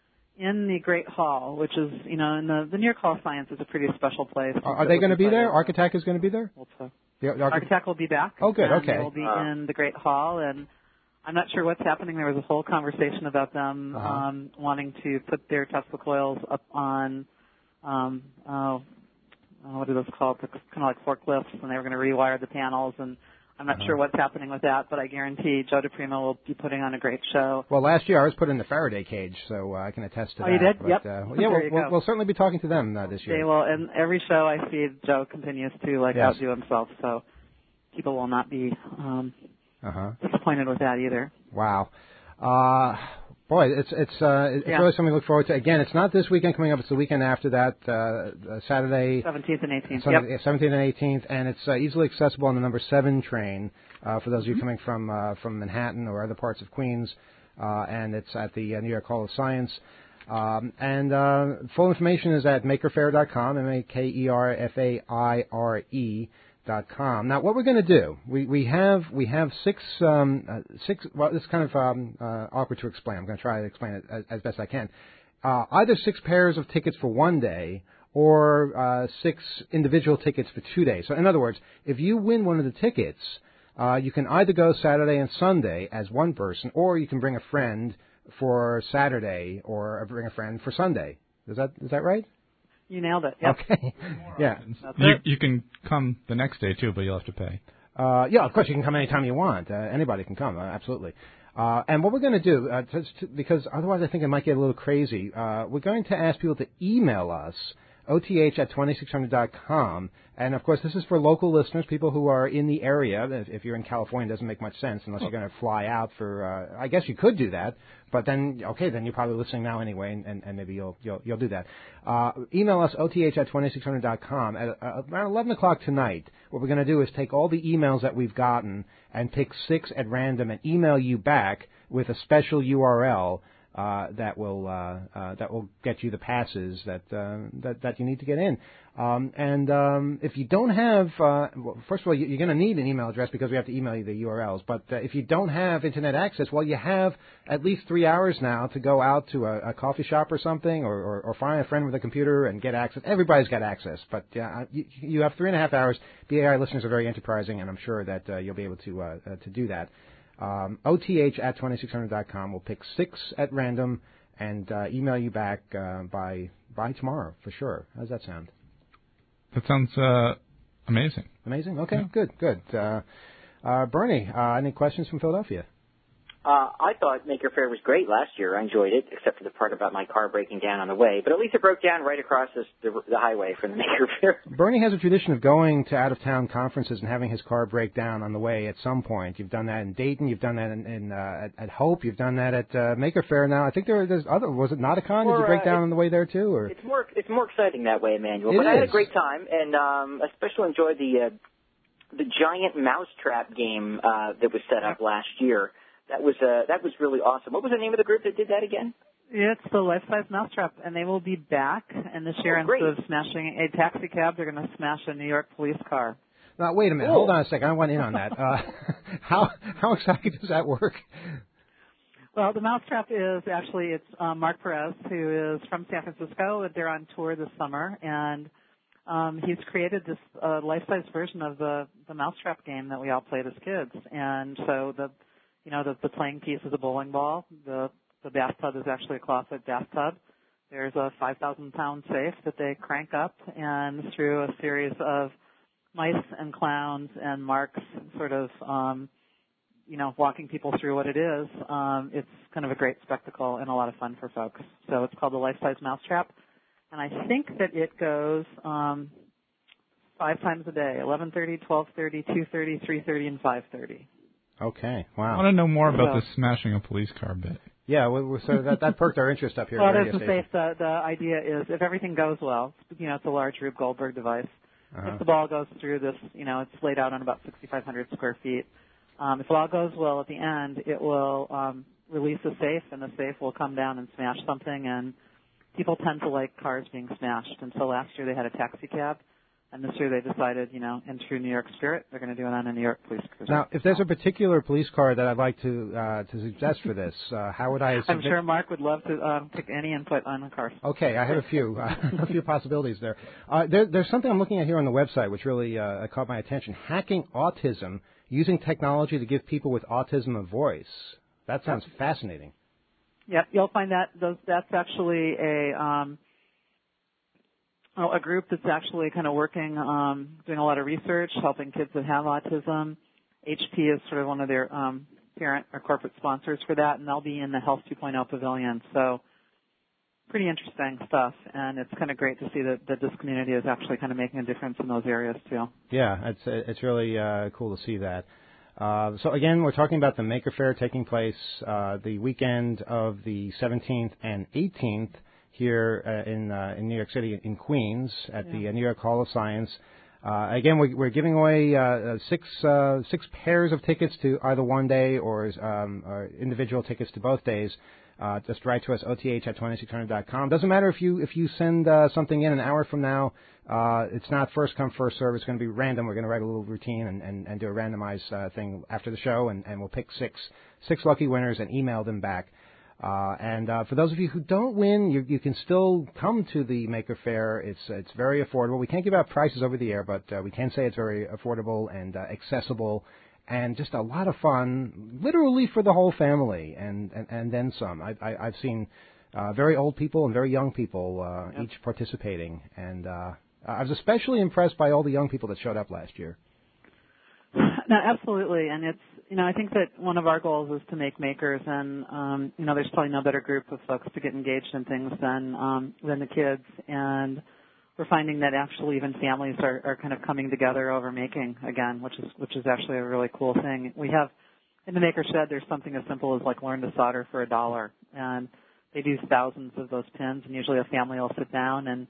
in the Great Hall, which is, you know, in the, the New York Hall of Science is a pretty special place. Are, are they going to be there? Architect is going to be there? Also. The, the Architect, Architect will be back. Oh, good. Okay. They will be uh, in the Great Hall, and I'm not sure what's happening. There was a whole conversation about them uh-huh. um, wanting to put their Tesla coils up on, um, uh, what are those called? Kind of like forklifts, and they were going to rewire the panels, and I'm not uh-huh. sure what's happening with that, but I guarantee Joe DiPrimo will be putting on a great show. Well, last year I was put in the Faraday cage, so uh, I can attest to oh, that. Oh, you did? But, yep. Uh, well, yeah, we'll, we'll, we'll certainly be talking to them uh, this year. Okay, well, and every show I see, Joe continues to, like, yes. outdo himself, so people will not be um, uh-huh. disappointed with that either. Wow. Uh, boy, it's it's uh, it's yeah. really something to look forward to. Again, it's not this weekend coming up; it's the weekend after that, uh, Saturday, seventeenth and eighteenth. Sunday, Yep. seventeenth and eighteenth, and it's uh, easily accessible on the number seven train uh, for those of you mm-hmm. coming from uh, from Manhattan or other parts of Queens, uh, and it's at the uh, New York Hall of Science. Um, and uh, full information is at maker faire dot com, M A K E R F A I R E. Dot com. Now, what we're going to do, we, we have we have six um, uh, six. Well, this is kind of um, uh, awkward to explain. I'm going to try to explain it as, as best I can. Uh, either six pairs of tickets for one day, or uh, six individual tickets for two days. So, in other words, if you win one of the tickets, uh, you can either go Saturday and Sunday as one person, or you can bring a friend for Saturday, or bring a friend for Sunday. Is that is that right? You nailed it. Yep. Okay. Yeah. You, you can come the next day, too, but you'll have to pay. Uh, yeah, of course, you can come anytime you want. Uh, anybody can come, uh, absolutely. Uh, and what we're going to do, uh, to, to, because otherwise I think it might get a little crazy, uh, we're going to ask people to email us, O T H at twenty-six hundred dot com. And, of course, this is for local listeners, people who are in the area. If, if you're in California, it doesn't make much sense unless you're going to fly out for, uh, I guess you could do that. But then, okay, then you're probably listening now anyway, and, and, and maybe you'll, you'll you'll do that. Uh, email us, O T H at twenty-six hundred dot com. At uh, around eleven o'clock tonight, what we're going to do is take all the emails that we've gotten and pick six at random and email you back with a special U R L uh, that will uh, uh, that will get you the passes that uh, that, that you need to get in. Um, and um, if you don't have, uh, well, first of all, you, you're going to need an email address because we have to email you the U R Ls. But uh, if you don't have internet access, well, you have at least three hours now to go out to a, a coffee shop or something, or, or, or find a friend with a computer and get access. Everybody's got access, but uh, you, you have three and a half hours. B A I listeners are very enterprising, and I'm sure that uh, you'll be able to uh, uh, to do that. Um, O T H at twenty-six hundred dot com. We'll pick six at random and uh, email you back uh, by by tomorrow for sure. How does that sound? That sounds uh, amazing. Amazing? Okay, yeah. good, good. Uh, uh, Bernie, uh, any questions from Philadelphia? Uh, I thought Maker Faire was great last year. I enjoyed it, except for the part about my car breaking down on the way. But at least it broke down right across this, the, the highway from the Maker Faire. Bernie has a tradition of going to out-of-town conferences and having his car break down on the way at some point. You've done that in Dayton. You've done that in, in uh, at, at Hope. You've done that at uh, Maker Faire now. I think there, there's other. Was it Nauticon? Did you break uh, down on the way there too? Or it's more it's more exciting that way, Emmanuel. It but I had is. a great time, and um, especially enjoyed the uh, the giant mousetrap game uh, that was set up last year. That was uh, that was really awesome. What was the name of the group that did that again? It's the Life Size Mousetrap, and they will be back. And this year, Oh, great. instead of smashing a taxi cab, they're going to smash a New York police car. Now, wait a minute. Cool. Hold on a second. I want in on that. Uh, how how exactly does that work? Well, the Mousetrap is actually, it's um, Mark Perez, who is from San Francisco. They're on tour this summer, and um, he's created this uh, life-size version of the, the Mousetrap game that we all played as kids. And so the You know, the, the playing piece is a bowling ball. The the bathtub is actually a clawfoot bathtub. There's a five thousand pound safe that they crank up, and through a series of mice and clowns and Mark's sort of, um, you know, walking people through what it is, um, it's kind of a great spectacle and a lot of fun for folks. So it's called the Life Size Mousetrap, and I think that it goes um, five times a day: eleven thirty, twelve thirty, two thirty, three thirty, and five thirty. Okay, I wow. want to know more about So- this smashing a police car bit. Yeah, we, we, so that, that perked our interest up here. Well, at it Radio is the Station. safe. The, the idea is if everything goes well, you know, it's a large Rube Goldberg device. Uh-huh. If the ball goes through this, you know, it's laid out on about sixty-five hundred square feet. Um, if it all goes well at the end, it will um, release the safe, and the safe will come down and smash something. And people tend to like cars being smashed. And so last year they had a taxi cab, And this year they decided, you know, in true New York spirit, they're going to do it on a New York police cruiser. Now, if there's a particular police car that I'd like to uh, to suggest for this, uh, how would I? I'm sure Mark would love to um, take any input on the car. Okay, I have a few uh, a few possibilities there. Uh, there. There's something I'm looking at here on the website which really uh, caught my attention: hacking autism using technology to give people with autism a voice. That sounds yep. fascinating. Yep, you'll find that those, that's actually a um, a group that's actually kind of working, um, doing a lot of research, helping kids that have autism. H P is sort of one of their um, parent or corporate sponsors for that, and they'll be in the Health two point oh Pavilion. So pretty interesting stuff, and it's kind of great to see that, that this community is actually kind of making a difference in those areas, too. Yeah, it's it's really uh, cool to see that. Uh, so, again, we're talking about the Maker Faire taking place uh, the weekend of the seventeenth and eighteenth here uh, in uh, in New York City, in Queens, at yeah. the uh, New York Hall of Science. Uh, again, we're, we're giving away uh, six uh, six pairs of tickets to either one day or, um, or individual tickets to both days. Uh, just write to us, O T H at twenty-six hundred dot com. Doesn't matter if you if you send uh, something in an hour from now. Uh, it's not first come, first serve. It's going to be random. We're going to write a little routine and, and, and do a randomized uh, thing after the show, and, and we'll pick six six lucky winners and email them back. Uh, and uh, for those of you who don't win, you, you can still come to the Maker Faire. It's it's very affordable. We can't give out prices over the air, but uh, we can say it's very affordable and uh, accessible. And just a lot of fun, literally for the whole family, and, and, and then some. I, I, I've seen uh, very old people and very young people uh, yep. each participating, and uh, I was especially impressed by all the young people that showed up last year. No, absolutely, and it's you know I think that one of our goals is to make makers, and um, you know there's probably no better group of folks to get engaged in things than um, than the kids, and we're finding that actually even families are, are kind of coming together over making again, which is which is actually a really cool thing. We have in the Maker Shed, there's something as simple as like learn to solder for a dollar, and they do thousands of those pins, and usually a family will sit down and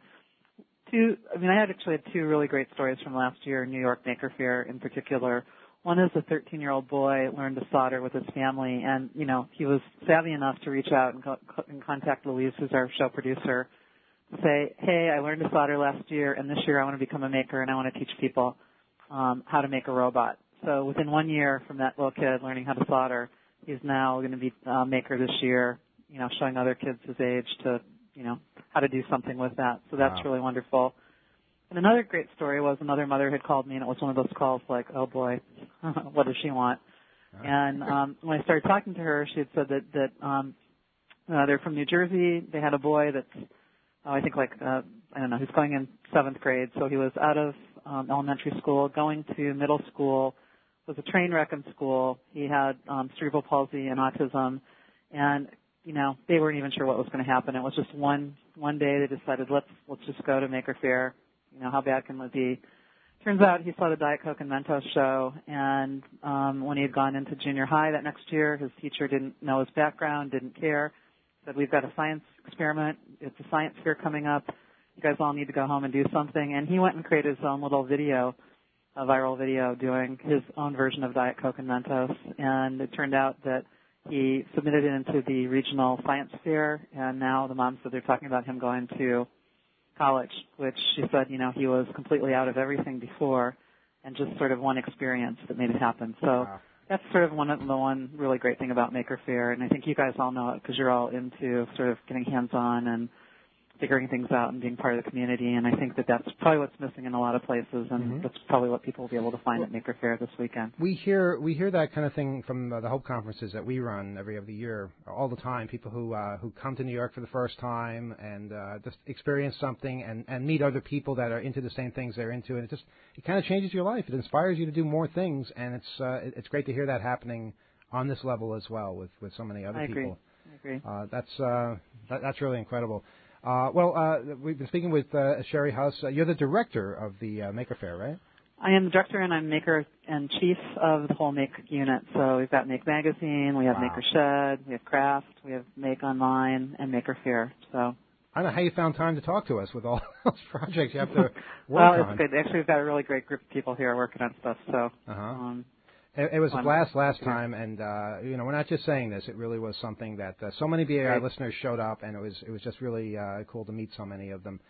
two. I mean, I had actually had two really great stories from last year, New York Maker Faire in particular. One is a thirteen-year-old boy learned to solder with his family, and you know he was savvy enough to reach out and, co- and contact Louise, who's our show producer. Say, hey, I learned to solder last year, and this year I want to become a maker, and I want to teach people um, how to make a robot. So within one year from that little kid learning how to solder, he's now going to be a maker this year, you know, showing other kids his age to, you know, how to do something with that. So that's wow. really wonderful. And another great story was another mother had called me, and it was one of those calls like, oh, boy, what does she want? And um, when I started talking to her, she had said that, that um, uh, they're from New Jersey. They had a boy that's Oh, I think like, uh, I don't know, he's going in seventh grade, so he was out of um, elementary school, going to middle school, was a train wreck in school. He had um, cerebral palsy and autism, and, you know, they weren't even sure what was going to happen. It was just one one day they decided, let's let's just go to Maker Faire. You know, how bad can it be? Turns out he saw the Diet Coke and Mentos show, and um, when he had gone into junior high that next year, his teacher didn't know his background, didn't care. Said, we've got a science experiment. It's a science fair coming up. You guys all need to go home and do something. And he went and created his own little video, a viral video, doing his own version of Diet Coke and Mentos. And it turned out that he submitted it into the regional science fair, and now the mom said they're talking about him going to college, which she said, you know, he was completely out of everything before and just sort of one experience that made it happen. So. Wow. That's sort of one of the one really great thing about Maker Faire, and I think you guys all know it because you're all into sort of getting hands-on and figuring things out and being part of the community, and I think that that's probably what's missing in a lot of places, and mm-hmm. that's probably what people will be able to find well, at Maker Faire this weekend. We hear we hear that kind of thing from uh, the Hope conferences that we run every other year, all the time. People who uh, who come to New York for the first time and uh, just experience something and, and meet other people that are into the same things they're into, and it just it kind of changes your life. It inspires you to do more things, and it's uh, it's great to hear that happening on this level as well with, with so many other I people. I agree. Uh, that's uh, that, that's really incredible. Uh, well, uh, we've been speaking with uh, Sherry Huss. Uh, you're the director of the uh, Maker Faire, right? I am the director, and I'm maker and chief of the whole Make unit. So we've got Make Magazine, we have wow. Maker Shed, we have Craft, we have Make Online, and Maker Faire. So I don't know how you found time to talk to us with all those projects you have to work well, on. Well, it's good. Actually, we've got a really great group of people here working on stuff. So. Uh-huh. Um, It, it was a blast last time, and uh, you know we're not just saying this. It really was something that uh, so many B A I Great. listeners showed up, and it was it was just really uh, cool to meet so many of them.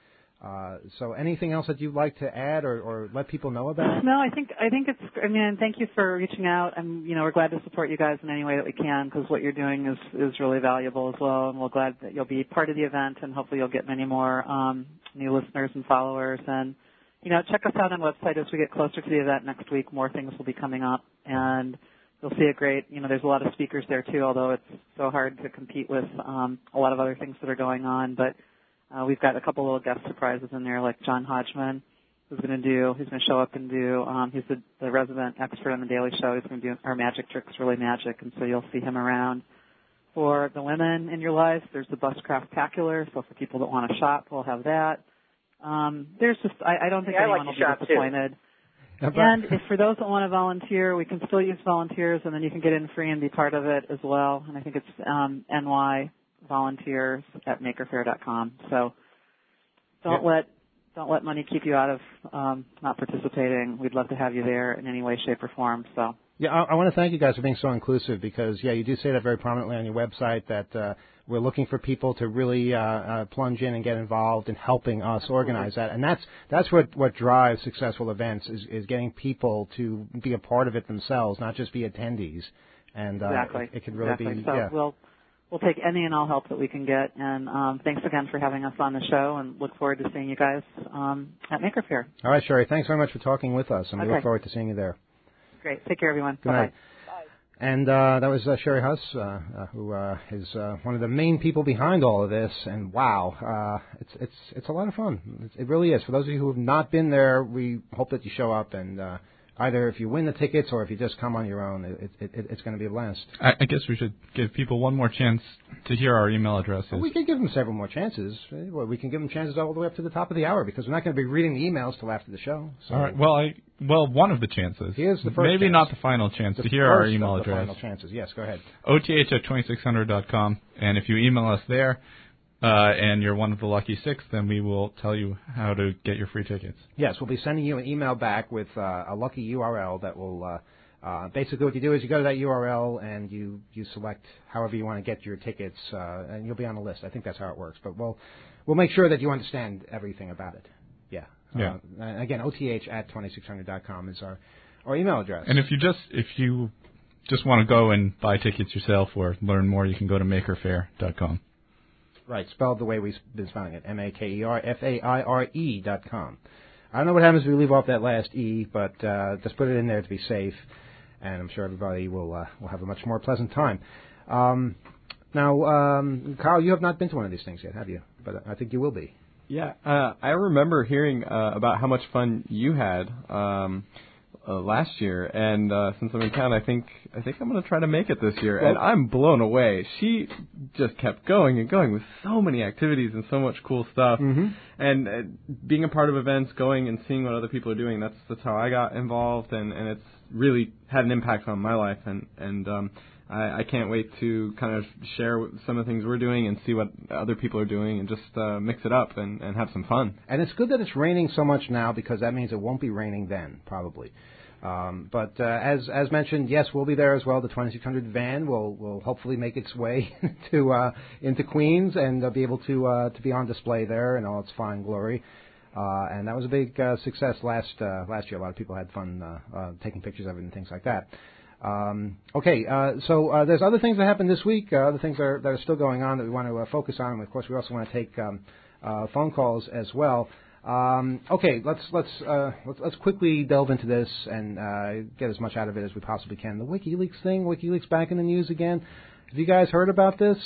Uh, so anything else that you'd like to add or, or let people know about? No, I think I think it's. I mean, thank you for reaching out. And you know, we're glad to support you guys in any way that we can because what you're doing is is really valuable as well. And we're glad that you'll be part of the event, and hopefully you'll get many more um, new listeners and followers. And you know, check us out on the website as we get closer to the event next week. More things will be coming up, and you'll see a great. You know, there's a lot of speakers there too. Although it's so hard to compete with um, a lot of other things that are going on, but. Uh, we've got a couple little guest surprises in there, like John Hodgman, who's going to do, he's going to show up and do, um, he's the, the resident expert on the Daily Show. He's going to do our magic tricks, really magic, and so you'll see him around. For the women in your life, there's the Bus Craftacular, so for people that want to shop, we'll have that. Um, there's just, I, I don't think yeah, anyone like will be disappointed. And if for those that want to volunteer, we can still use volunteers, and then you can get in free and be part of it as well. And I think it's um, N Y volunteers at maker faire dot com. So don't yeah. let don't let money keep you out of um, not participating. We'd love to have you there in any way, shape, or form. So yeah, I, I want to thank you guys for being so inclusive because yeah, you do say that very prominently on your website that uh, we're looking for people to really uh, uh, plunge in and get involved in helping us Absolutely. organize that, and that's that's what what drives successful events is is getting people to be a part of it themselves, not just be attendees. And uh, exactly, it, it could really exactly. be so yeah. We'll, We'll take any and all help that we can get. And um, thanks again for having us on the show, and look forward to seeing you guys um, at Maker Faire. All right, Sherry. Thanks very much for talking with us, and okay. we look forward to seeing you there. Great. Take care, everyone. Good Bye-bye. night. Bye. And uh, that was uh, Sherry Huss, uh, uh, who uh, is uh, one of the main people behind all of this. And wow, uh, it's it's it's a lot of fun. It's, it really is. For those of you who have not been there, we hope that you show up and. Uh, Either if you win the tickets or if you just come on your own, it, it, it, it's going to be a blast. I, I guess we should give people one more chance to hear our email addresses. Well, we can give them several more chances. Well, we can give them chances all the way up to the top of the hour because we're not going to be reading the emails till after the show. So. All right. Well, I, well, one of the chances. Here's the first Maybe chance. not the final chance the to hear our email of the address. Final chances. Yes, go ahead. O T H at twenty-six hundred dot com, and if you email us there. Uh, and you're one of the lucky six, then we will tell you how to get your free tickets. Yes, we'll be sending you an email back with uh, a lucky U R L that will uh, uh, basically what you do is you go to that U R L and you, you select however you want to get your tickets, uh, and you'll be on the list. I think that's how it works. But we'll we'll make sure that you understand everything about it. Yeah. Yeah. Uh, again, O T H at twenty-six hundred dot com is our, our email address. And if you just if you just want to go and buy tickets yourself or learn more, you can go to maker faire dot com. Right, spelled the way we've been spelling it, M A K E R F A I R E dot com. I don't know what happens if we leave off that last E, but uh, just put it in there to be safe, and I'm sure everybody will uh, will have a much more pleasant time. Um, now, um, Kyle, you have not been to one of these things yet, have you? But I think you will be. Yeah, uh, I remember hearing uh, about how much fun you had um, uh, last year, and uh, since I'm in town, I think I think I'm going to try to make it this year, well, and I'm blown away. She just kept going and going with so many activities and so much cool stuff, mm-hmm. and uh, being a part of events, going and seeing what other people are doing. That's that's how I got involved, and, and it's really had an impact on my life, and and um, I, I can't wait to kind of share some of the things we're doing and see what other people are doing and just uh, mix it up and, and have some fun. And it's good that it's raining so much now because that means it won't be raining then, probably. Um, but uh, as as mentioned, yes, we'll be there as well. The twenty-six hundred van will will hopefully make its way to uh, into Queens and uh, be able to uh, to be on display there in all its fine glory. Uh, and that was a big uh, success last uh, last year. A lot of people had fun uh, uh, taking pictures of it and things like that. Um, okay, uh, so uh, there's other things that happened this week, uh, other things that are, that are still going on that we want to uh, focus on. And of course, we also want to take um, uh, phone calls as well. Um, okay, let's let's, uh, let's let's quickly delve into this and uh, get as much out of it as we possibly can. The WikiLeaks thing, WikiLeaks back in the news again. Have you guys heard about this?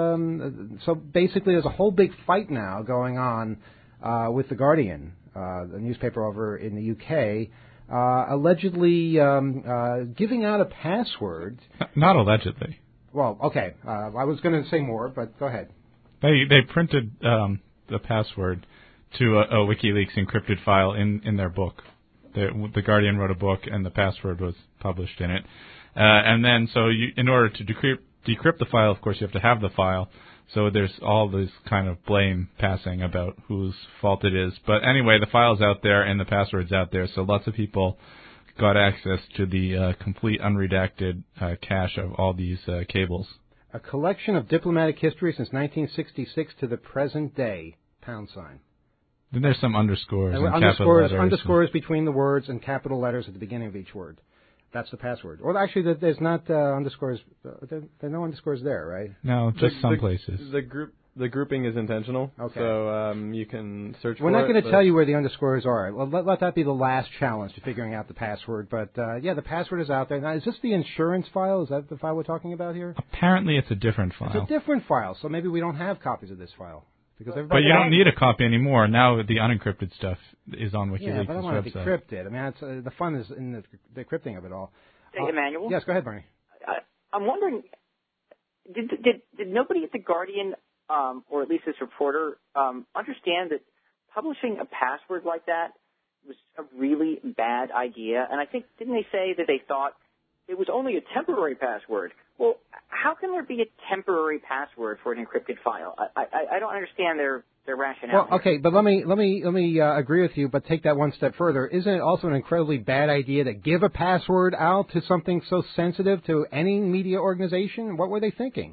Um, so basically, there's a whole big fight now going on uh, with The Guardian, uh, the newspaper over in the U K, uh, allegedly um, uh, giving out a password. Not allegedly. Well, okay, uh, I was going to say more, but go ahead. They they printed um, the password to a, a WikiLeaks encrypted file in, in their book. The, the Guardian wrote a book, and the password was published in it. Uh, and then, so you, in order to decrypt, decrypt the file, of course, you have to have the file. So there's all this kind of blame passing about whose fault it is. But anyway, the file's out there, and the password's out there, so lots of people got access to the uh, complete unredacted uh, cache of all these uh, cables. A collection of diplomatic history since nineteen sixty-six to the present day, pound sign. Then there's some underscores and, and capital underscores, letters. underscores between the words and capital letters at the beginning of each word. That's the password. Well, actually, there's not uh, underscores. Uh, there, there are no underscores there, right? No, just the, some the, places. The group, the grouping is intentional. Okay. So um, you can search We're for not it. going to tell you where the underscores are. Well, let, let that be the last challenge to figuring out the password. But, uh, yeah, the password is out there. Now, is this the insurance file? Is that the file we're talking about here? Apparently it's a different file. It's a different file, so maybe we don't have copies of this file. Because but you don't need a copy anymore. Now the unencrypted stuff is on WikiLeaks' yeah, but I don't want website. to decrypt it. I mean, that's, uh, the fun is in the, the decrypting of it all. Hey, uh, Emmanuel? Yes, go ahead, Bernie. I, I'm wondering, did, did, did nobody at The Guardian, um, or at least this reporter, um, understand that publishing a password like that was a really bad idea? And I think, didn't they say that they thought it was only a temporary password? Well, how can there be a temporary password for an encrypted file? I, I, I don't understand their, their rationale. Well, okay, but let me let me let me uh, agree with you, but take that one step further. Isn't it also an incredibly bad idea to give a password out to something so sensitive to any media organization? What were they thinking?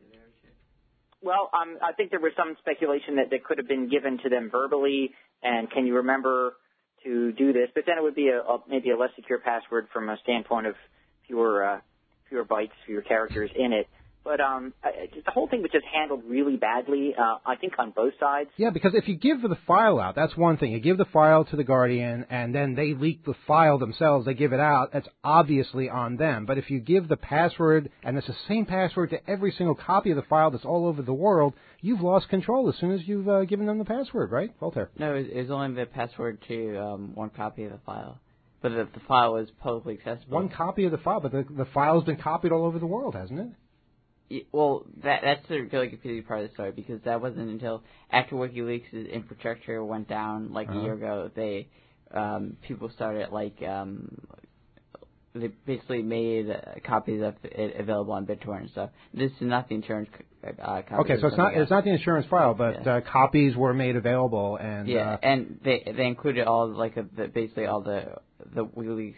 Well, um, I think there was some speculation that, that could have been given to them verbally, and can you remember to do this? But then it would be a, a maybe a less secure password from a standpoint of fewer uh, fewer bytes, fewer characters in it. But um, I, the whole thing was just handled really badly, uh, I think, on both sides. Yeah, because if you give the file out, that's one thing. You give the file to The Guardian, and then they leak the file themselves. They give it out. That's obviously on them. But if you give the password, and it's the same password to every single copy of the file that's all over the world, you've lost control as soon as you've uh, given them the password, right, Voltaire? No, it was only the password to um, one copy of the file. But the, the file was publicly accessible. One copy of the file, but the, the file's been copied all over the world, hasn't it? Well, that that's the really confusing part of the story, because that wasn't until after WikiLeaks' infrastructure went down like uh-huh. a year ago. They um, people started like um, they basically made uh, copies of it available on BitTorrent and stuff. This is not the insurance uh, copy. Okay, so it's not else. It's not the insurance file, but yeah. uh, copies were made available, and yeah, uh, and they they included all like a, the, basically all the the WikiLeaks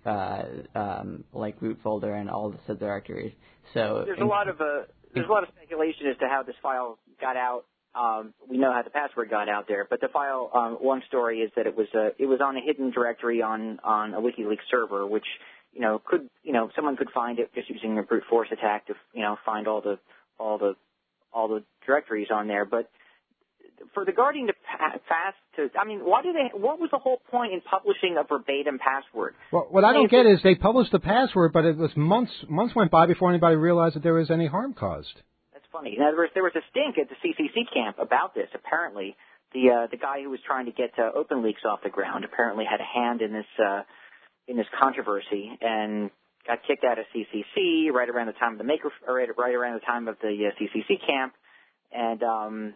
uh, um, like root folder and all the subdirectories. So there's a lot of uh, there's a lot of speculation as to how this file got out. Um, we know how the password got out there, but the file. Um, one story is that it was uh, it was on a hidden directory on on a WikiLeaks server, which you know could you know someone could find it just using a brute force attack to you know find all the all the all the directories on there, but. For The Guardian to fast to, I mean, why do they? What was the whole point in publishing a verbatim password? Well, what I don't get is they published the password, but it was months months went by before anybody realized that there was any harm caused. That's funny. In other words, there was a stink at the C C C camp about this. Apparently, the uh, the guy who was trying to get uh, OpenLeaks off the ground apparently had a hand in this uh, in this controversy and got kicked out of C C C right around the time of the maker, or right, right around the time of the uh, C C C camp, and. Um,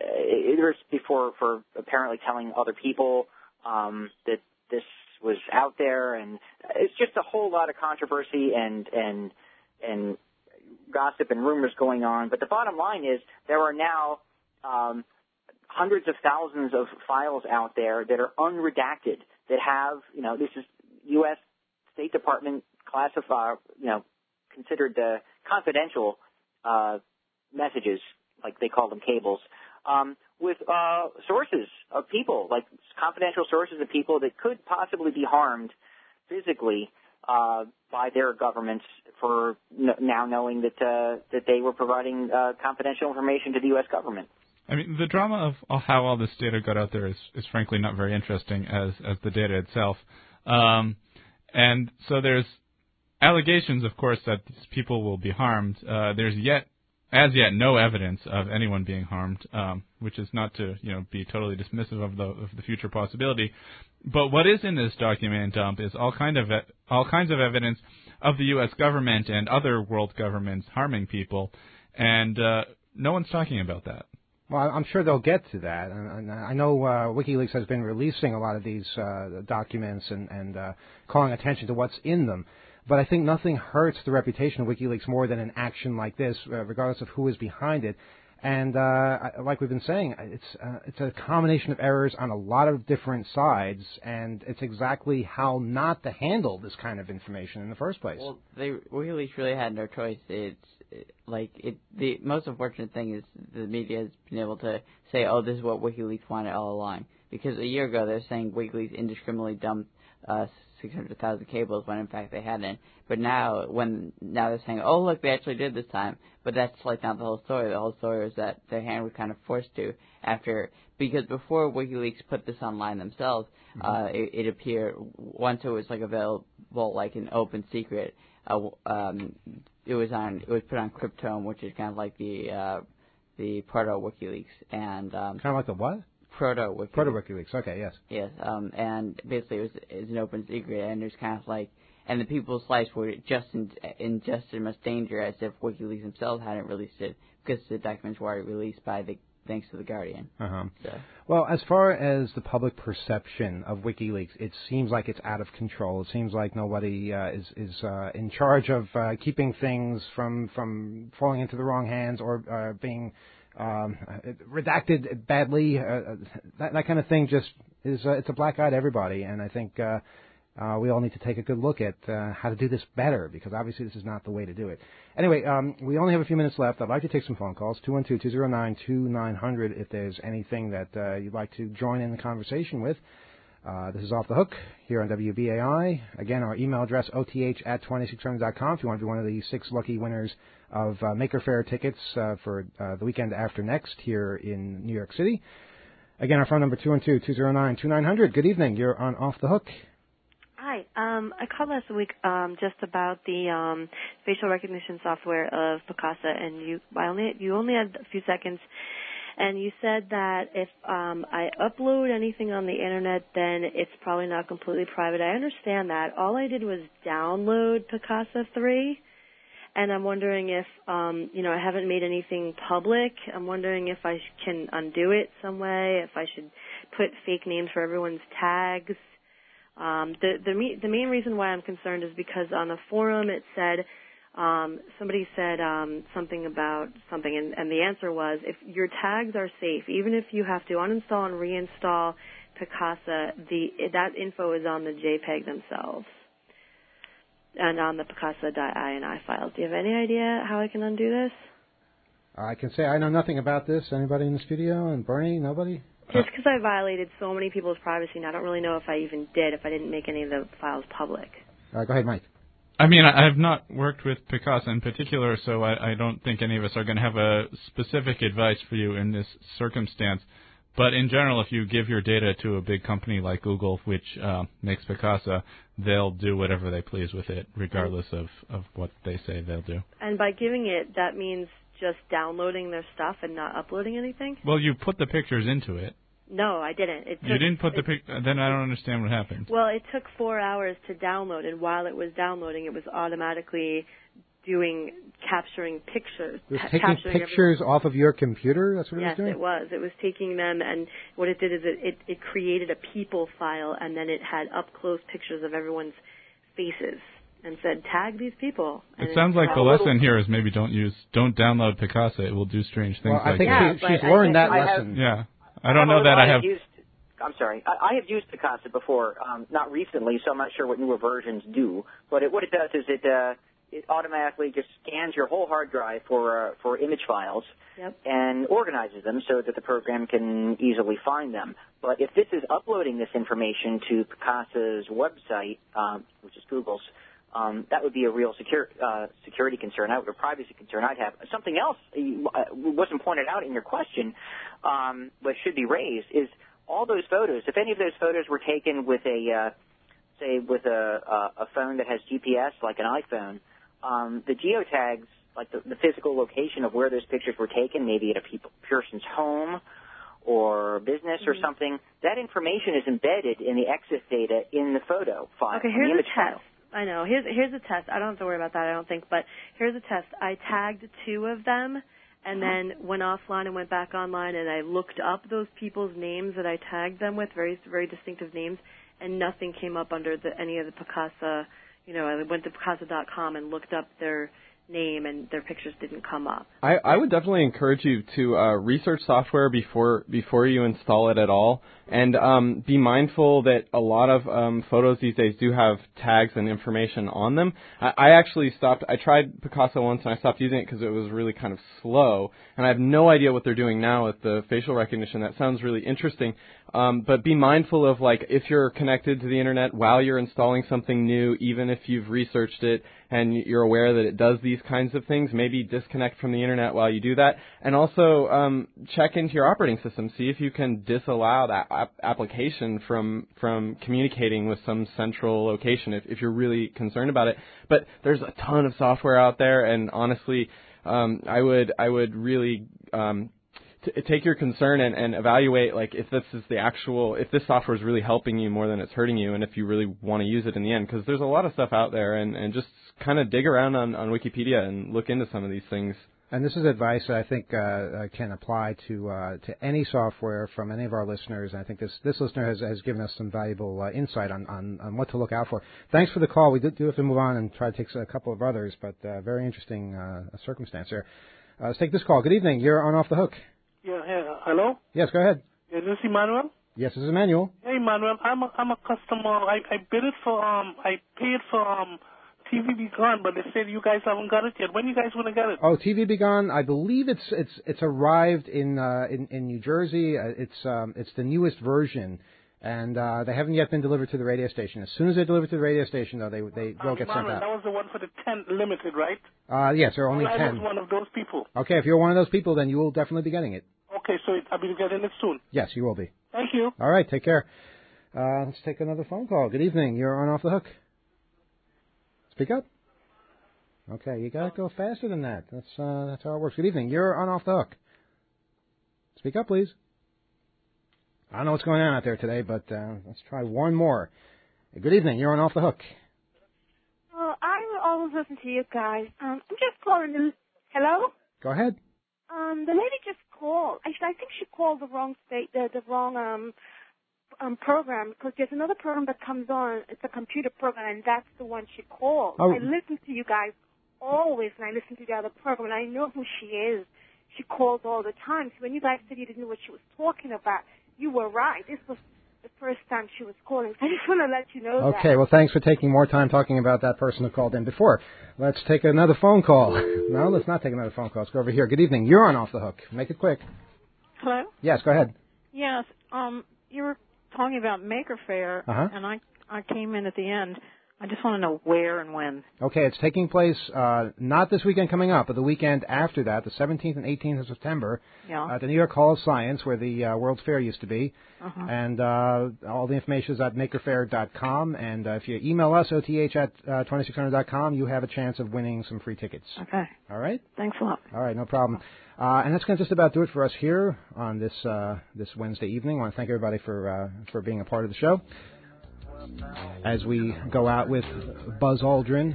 It was before for apparently telling other people um, that this was out there, and it's just a whole lot of controversy and and and gossip and rumors going on. But the bottom line is there are now um, hundreds of thousands of files out there that are unredacted that have you know this is U S State Department classified you know considered uh, confidential uh, messages, like they call them cables. Um, with uh, sources of people, like confidential sources of people that could possibly be harmed physically uh, by their governments for n- now knowing that uh, that they were providing uh, confidential information to the U S government. I mean, the drama of how all this data got out there is, is frankly not very interesting as, as the data itself. Um, and so there's allegations, of course, that these people will be harmed. Uh, there's yet As yet, no evidence of anyone being harmed, um, which is not to, you know, be totally dismissive of the of the future possibility. But what is in this document dump is all kind of all kinds of evidence of the U S government and other world governments harming people, and uh, no one's talking about that. Well, I'm sure they'll get to that. And I know uh, WikiLeaks has been releasing a lot of these uh, documents and, and uh, calling attention to what's in them. But I think nothing hurts the reputation of WikiLeaks more than an action like this, uh, regardless of who is behind it. And uh, like we've been saying, it's uh, it's a combination of errors on a lot of different sides, and it's exactly how not to handle this kind of information in the first place. Well, they WikiLeaks really had no choice. It's like it. The most unfortunate thing is the media has been able to say, "Oh, this is what WikiLeaks wanted all along." Because a year ago they're saying WikiLeaks indiscriminately dumped uh, six hundred thousand cables when in fact they hadn't. But now, when now they're saying, "Oh, look, they actually did this time," but that's like not the whole story. The whole story is that their hand was kind of forced to after because before WikiLeaks put this online themselves, mm-hmm. uh, it, it appeared once it was like available like an open secret. Uh, um, it was on it was put on Cryptome, which is kind of like the uh, the proto WikiLeaks, and um, kind of like the what? Proto WikiLeaks. Proto WikiLeaks. Okay, yes. Yes, um, and basically it was, it was an open secret, and there's kind of like, and the people's lives were just in, in just as much danger as if WikiLeaks themselves hadn't released it, because the documents were already released by the thanks to the Guardian. Uh-huh. So. Well, as far as the public perception of WikiLeaks, it seems like it's out of control. It seems like nobody uh, is is uh, in charge of uh, keeping things from from falling into the wrong hands or uh, being um, redacted badly. Uh, that, that kind of thing just is uh, it's a black eye to everybody, and I think. Uh, Uh, we all need to take a good look at uh, how to do this better, because obviously this is not the way to do it. Anyway, um, we only have a few minutes left. I'd like to take some phone calls, two one two, two zero nine, two nine zero zero, if there's anything that uh, you'd like to join in the conversation with. Uh, this is Off the Hook here on W B A I. Again, our email address, O T H at twenty-six hundred dot com, if you want to be one of the six lucky winners of uh, Maker Faire tickets uh, for uh, the weekend after next here in New York City. Again, our phone number, two one two, two zero nine, two nine zero zero. Good evening. You're on Off the Hook. Hi. Um, I called last week um, just about the um, facial recognition software of Picasa, and you I only you only had a few seconds, and you said that if um, I upload anything on the internet, then it's probably not completely private. I understand that. All I did was download Picasa three, and I'm wondering if um, you know I haven't made anything public. I'm wondering if I can undo it some way. If I should put fake names for everyone's tags. Um, the the, me, the main reason why I'm concerned is because on the forum it said um, somebody said um, something about something, and, and the answer was if your tags are safe, even if you have to uninstall and reinstall Picasa, the that info is on the JPEG themselves and on the Picasa.ini files. Do you have any idea how I can undo this? I can say I know nothing about this. Anybody in the studio? And Bernie? Nobody? Just because I violated so many people's privacy, and I don't really know if I even did, if I didn't make any of the files public. Uh, go ahead, Mike. I mean, I've not worked with Picasa in particular, so I, I don't think any of us are going to have a specific advice for you in this circumstance. But in general, if you give your data to a big company like Google, which uh, makes Picasa, they'll do whatever they please with it, regardless of, of what they say they'll do. And by giving it, that means just downloading their stuff and not uploading anything? Well, you put the pictures into it. No, I didn't. It took, you didn't put the it, pic. Then I don't understand what happened. Well, it took four hours to download, and while it was downloading, it was automatically doing capturing pictures. It was ca- taking pictures everything. off of your computer? That's what yes, it was doing? Yes, it was. It was taking them, and what it did is it, it, it created a people file, and then it had up-close pictures of everyone's faces and said, tag these people. And it sounds like the lesson here is maybe don't use, don't download Picasa. It will do strange things well, I like think that. Yeah, she, she's learned that I lesson. Have, yeah. I don't know that I have. Used, I'm sorry. I, I have used Picasa before, um, not recently, so I'm not sure what newer versions do. But it, what it does is it uh, it automatically just scans your whole hard drive for uh, for image files yep. and organizes them so that the program can easily find them. But if this is uploading this information to Picasa's website, um, which is Google's, um, that would be a real secure, uh, security concern, or privacy concern I'd have. Something else uh, wasn't pointed out in your question, um, but should be raised, is all those photos. If any of those photos were taken with a, uh, say, with a, a, a phone that has G P S, like an iPhone, um, the geotags, like the, the physical location of where those pictures were taken, maybe at a people, person's home or business mm-hmm. or something, that information is embedded in the EXIF data in the photo file. Okay, here's the image a test. File. I know. Here's here's a test. I don't have to worry about that, I don't think, but here's a test. I tagged two of them and uh-huh. then went offline and went back online, and I looked up those people's names that I tagged them with, very very distinctive names, and nothing came up under the, any of the Picasa. You know, I went to Picasa dot com and looked up their name and their pictures didn't come up. I, I would definitely encourage you to uh, research software before before you install it at all, and um, be mindful that a lot of um, photos these days do have tags and information on them. I, I actually stopped. I tried Picasa once and I stopped using it because it was really kind of slow, and I have no idea what they're doing now with the facial recognition. That sounds really interesting, um, but be mindful of, like, if you're connected to the internet while you're installing something new, even if you've researched it and you're aware that it does these kinds of things, maybe disconnect from the internet while you do that. And also um, check into your operating system. See if you can disallow that ap- application from from communicating with some central location if, if you're really concerned about it. But there's a ton of software out there, and honestly, um, I would I would really um, t- take your concern and, and evaluate, like, if this is the actual, if this software is really helping you more than it's hurting you, and if you really want to use it in the end, because there's a lot of stuff out there, and, and just kind of dig around on, on Wikipedia and look into some of these things. And this is advice that I think uh, uh, can apply to uh, to any software from any of our listeners. And I think this, this listener has, has given us some valuable uh, insight on, on, on what to look out for. Thanks for the call. We do, do have to move on and try to take a couple of others, but uh, very interesting uh, circumstance here. Uh, let's take this call. Good evening. You're on Off the Hook. Yeah, hey, hello? Yes, go ahead. Is this Emmanuel? Yes, this is Emmanuel. Hey, Emmanuel, I'm a, I'm a customer. I, I bid it for, um, I paid for, um, T V Be Gone, but they said you guys haven't got it yet. When you guys want to get it? Oh, T V Be Gone. I believe it's it's it's arrived in uh, in, in New Jersey. Uh, it's um, it's the newest version, and uh, they haven't yet been delivered to the radio station. As soon as they're delivered to the radio station, though, they they will um, get Emmanuel, sent out. That was the one for the ten limited, right? Uh, yes, there are only well, ten. I was one of those people. Okay, if you're one of those people, then you will definitely be getting it. Okay, so it, I'll be getting it soon. Yes, you will be. Thank you. All right, take care. Uh, let's take another phone call. Good evening. You're on Off the Hook. Speak up. Okay, you gotta go faster than that. That's uh, that's how it works. Good evening. You're on Off the Hook. Speak up, please. I don't know what's going on out there today, but uh, let's try one more. Good evening. You're on Off the Hook. Oh, I will always listen to you guys. Um, I'm just calling to... Hello? Go ahead. Um, the lady just called. Actually, I think she called the wrong state, the, the wrong um, um program, because there's another program that comes on. It's a computer program, and that's the one she called. Oh. I listen to you guys always, and I listen to the other program, and I know who she is. She calls all the time. So when you guys said you didn't know what she was talking about, you were right. This was the first time she was calling. So I just want to let you know that. Okay, well, thanks for taking more time talking about that person who called in before. Let's take another phone call. No, let's not take another phone call. Let's go over here. Good evening. You're on Off the Hook. Make it quick. Hello? Yes, go ahead. Yes. Um, you were talking about Maker Faire, Uh-huh. and I, I came in at the end. I just want to know where and when. Okay, it's taking place uh, not this weekend coming up, but the weekend after that, the seventeenth and eighteenth of September, Yeah. at the New York Hall of Science, where the uh, World's Fair used to be. Uh-huh. And uh, all the information is at maker faire dot com. And uh, if you email us, O T H at uh, twenty-six hundred dot com, you have a chance of winning some free tickets. Okay. All right? Thanks a lot. All right, no problem. Uh, and that's going to just about do it for us here on this uh, this Wednesday evening. I want to thank everybody for uh, for being a part of the show. As we go out with Buzz Aldrin.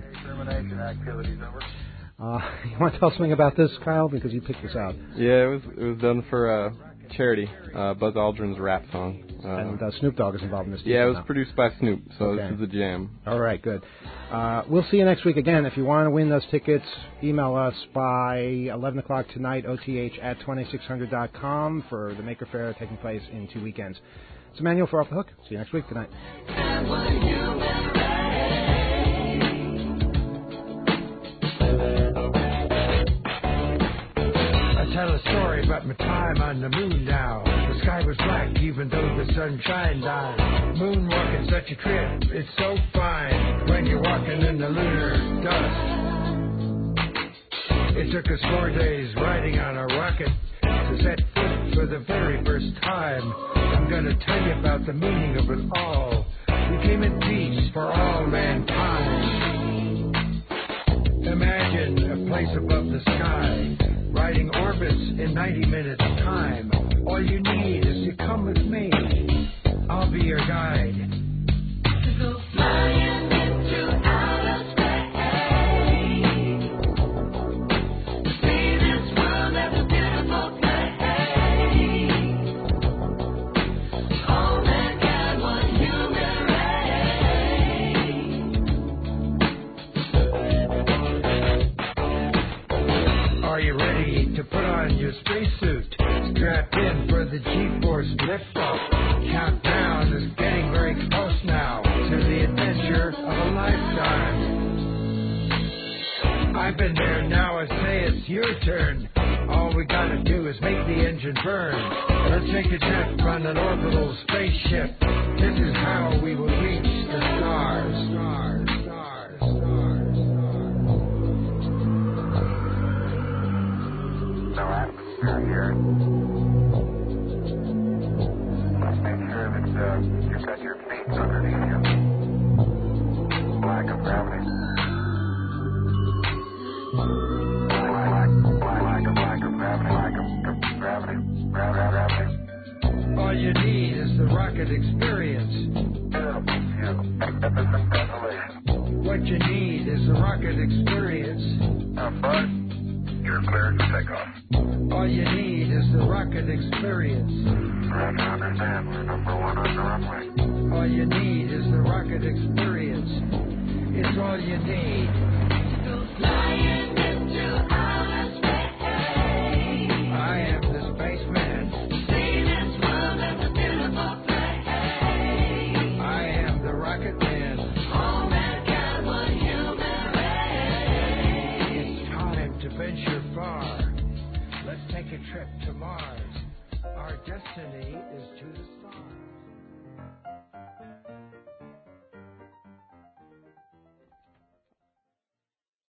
Uh, you want to tell us something about this, Kyle, because you picked this out? Yeah, it was it was done for uh, charity, uh, Buzz Aldrin's rap song. Uh, and uh, Snoop Dogg is involved in this. Yeah, it was now. produced by Snoop, so Okay. this is a jam. All right, good. Uh, we'll see you next week again. If you want to win those tickets, email us by eleven o'clock tonight, O T H at twenty-six hundred dot com for the Maker Faire taking place in two weekends. It's Emmanuel for Off the Hook. See you next week. Good night. I tell a story about my time on the moon now. The sky was black even though the sun shined on. Moonwalking such a trip, it's so fine when you're walking in the lunar dust. It took us four days riding on a rocket to set foot for the very first time. I'm gonna tell you about the meaning of it all. We came in peace for all mankind. Imagine a place above the sky, riding orbits in ninety minutes time. All you need is to come with me. I'll be your guide. To go flying into outer space. To see this world as a beautiful place. All mankind, one human race. strap in for the G-force liftoff. Countdown is getting very close now to the adventure of a lifetime. I've been there, now I say it's your turn. All we gotta do is make the engine burn. Let's take a trip on an orbital spaceship. This is how we will reach the stars. Stars, stars, stars, stars. No atmosphere here. Let's make sure that uh, you've got your feet underneath you. Lack of gravity. All you need is the rocket experience. What you need is the rocket experience. Have fun. You're cleared for takeoff. All you need is the rocket experience. Roger, understand. We're number one on the runway. All you need is the rocket experience. It's all you need. Go flying into outer space. I am the spaceman. See this world as a beautiful place. I am the rocket man. All mankind, one human race. It's time to venture far. Let's take a trip to Mars. Our destiny is to the stars.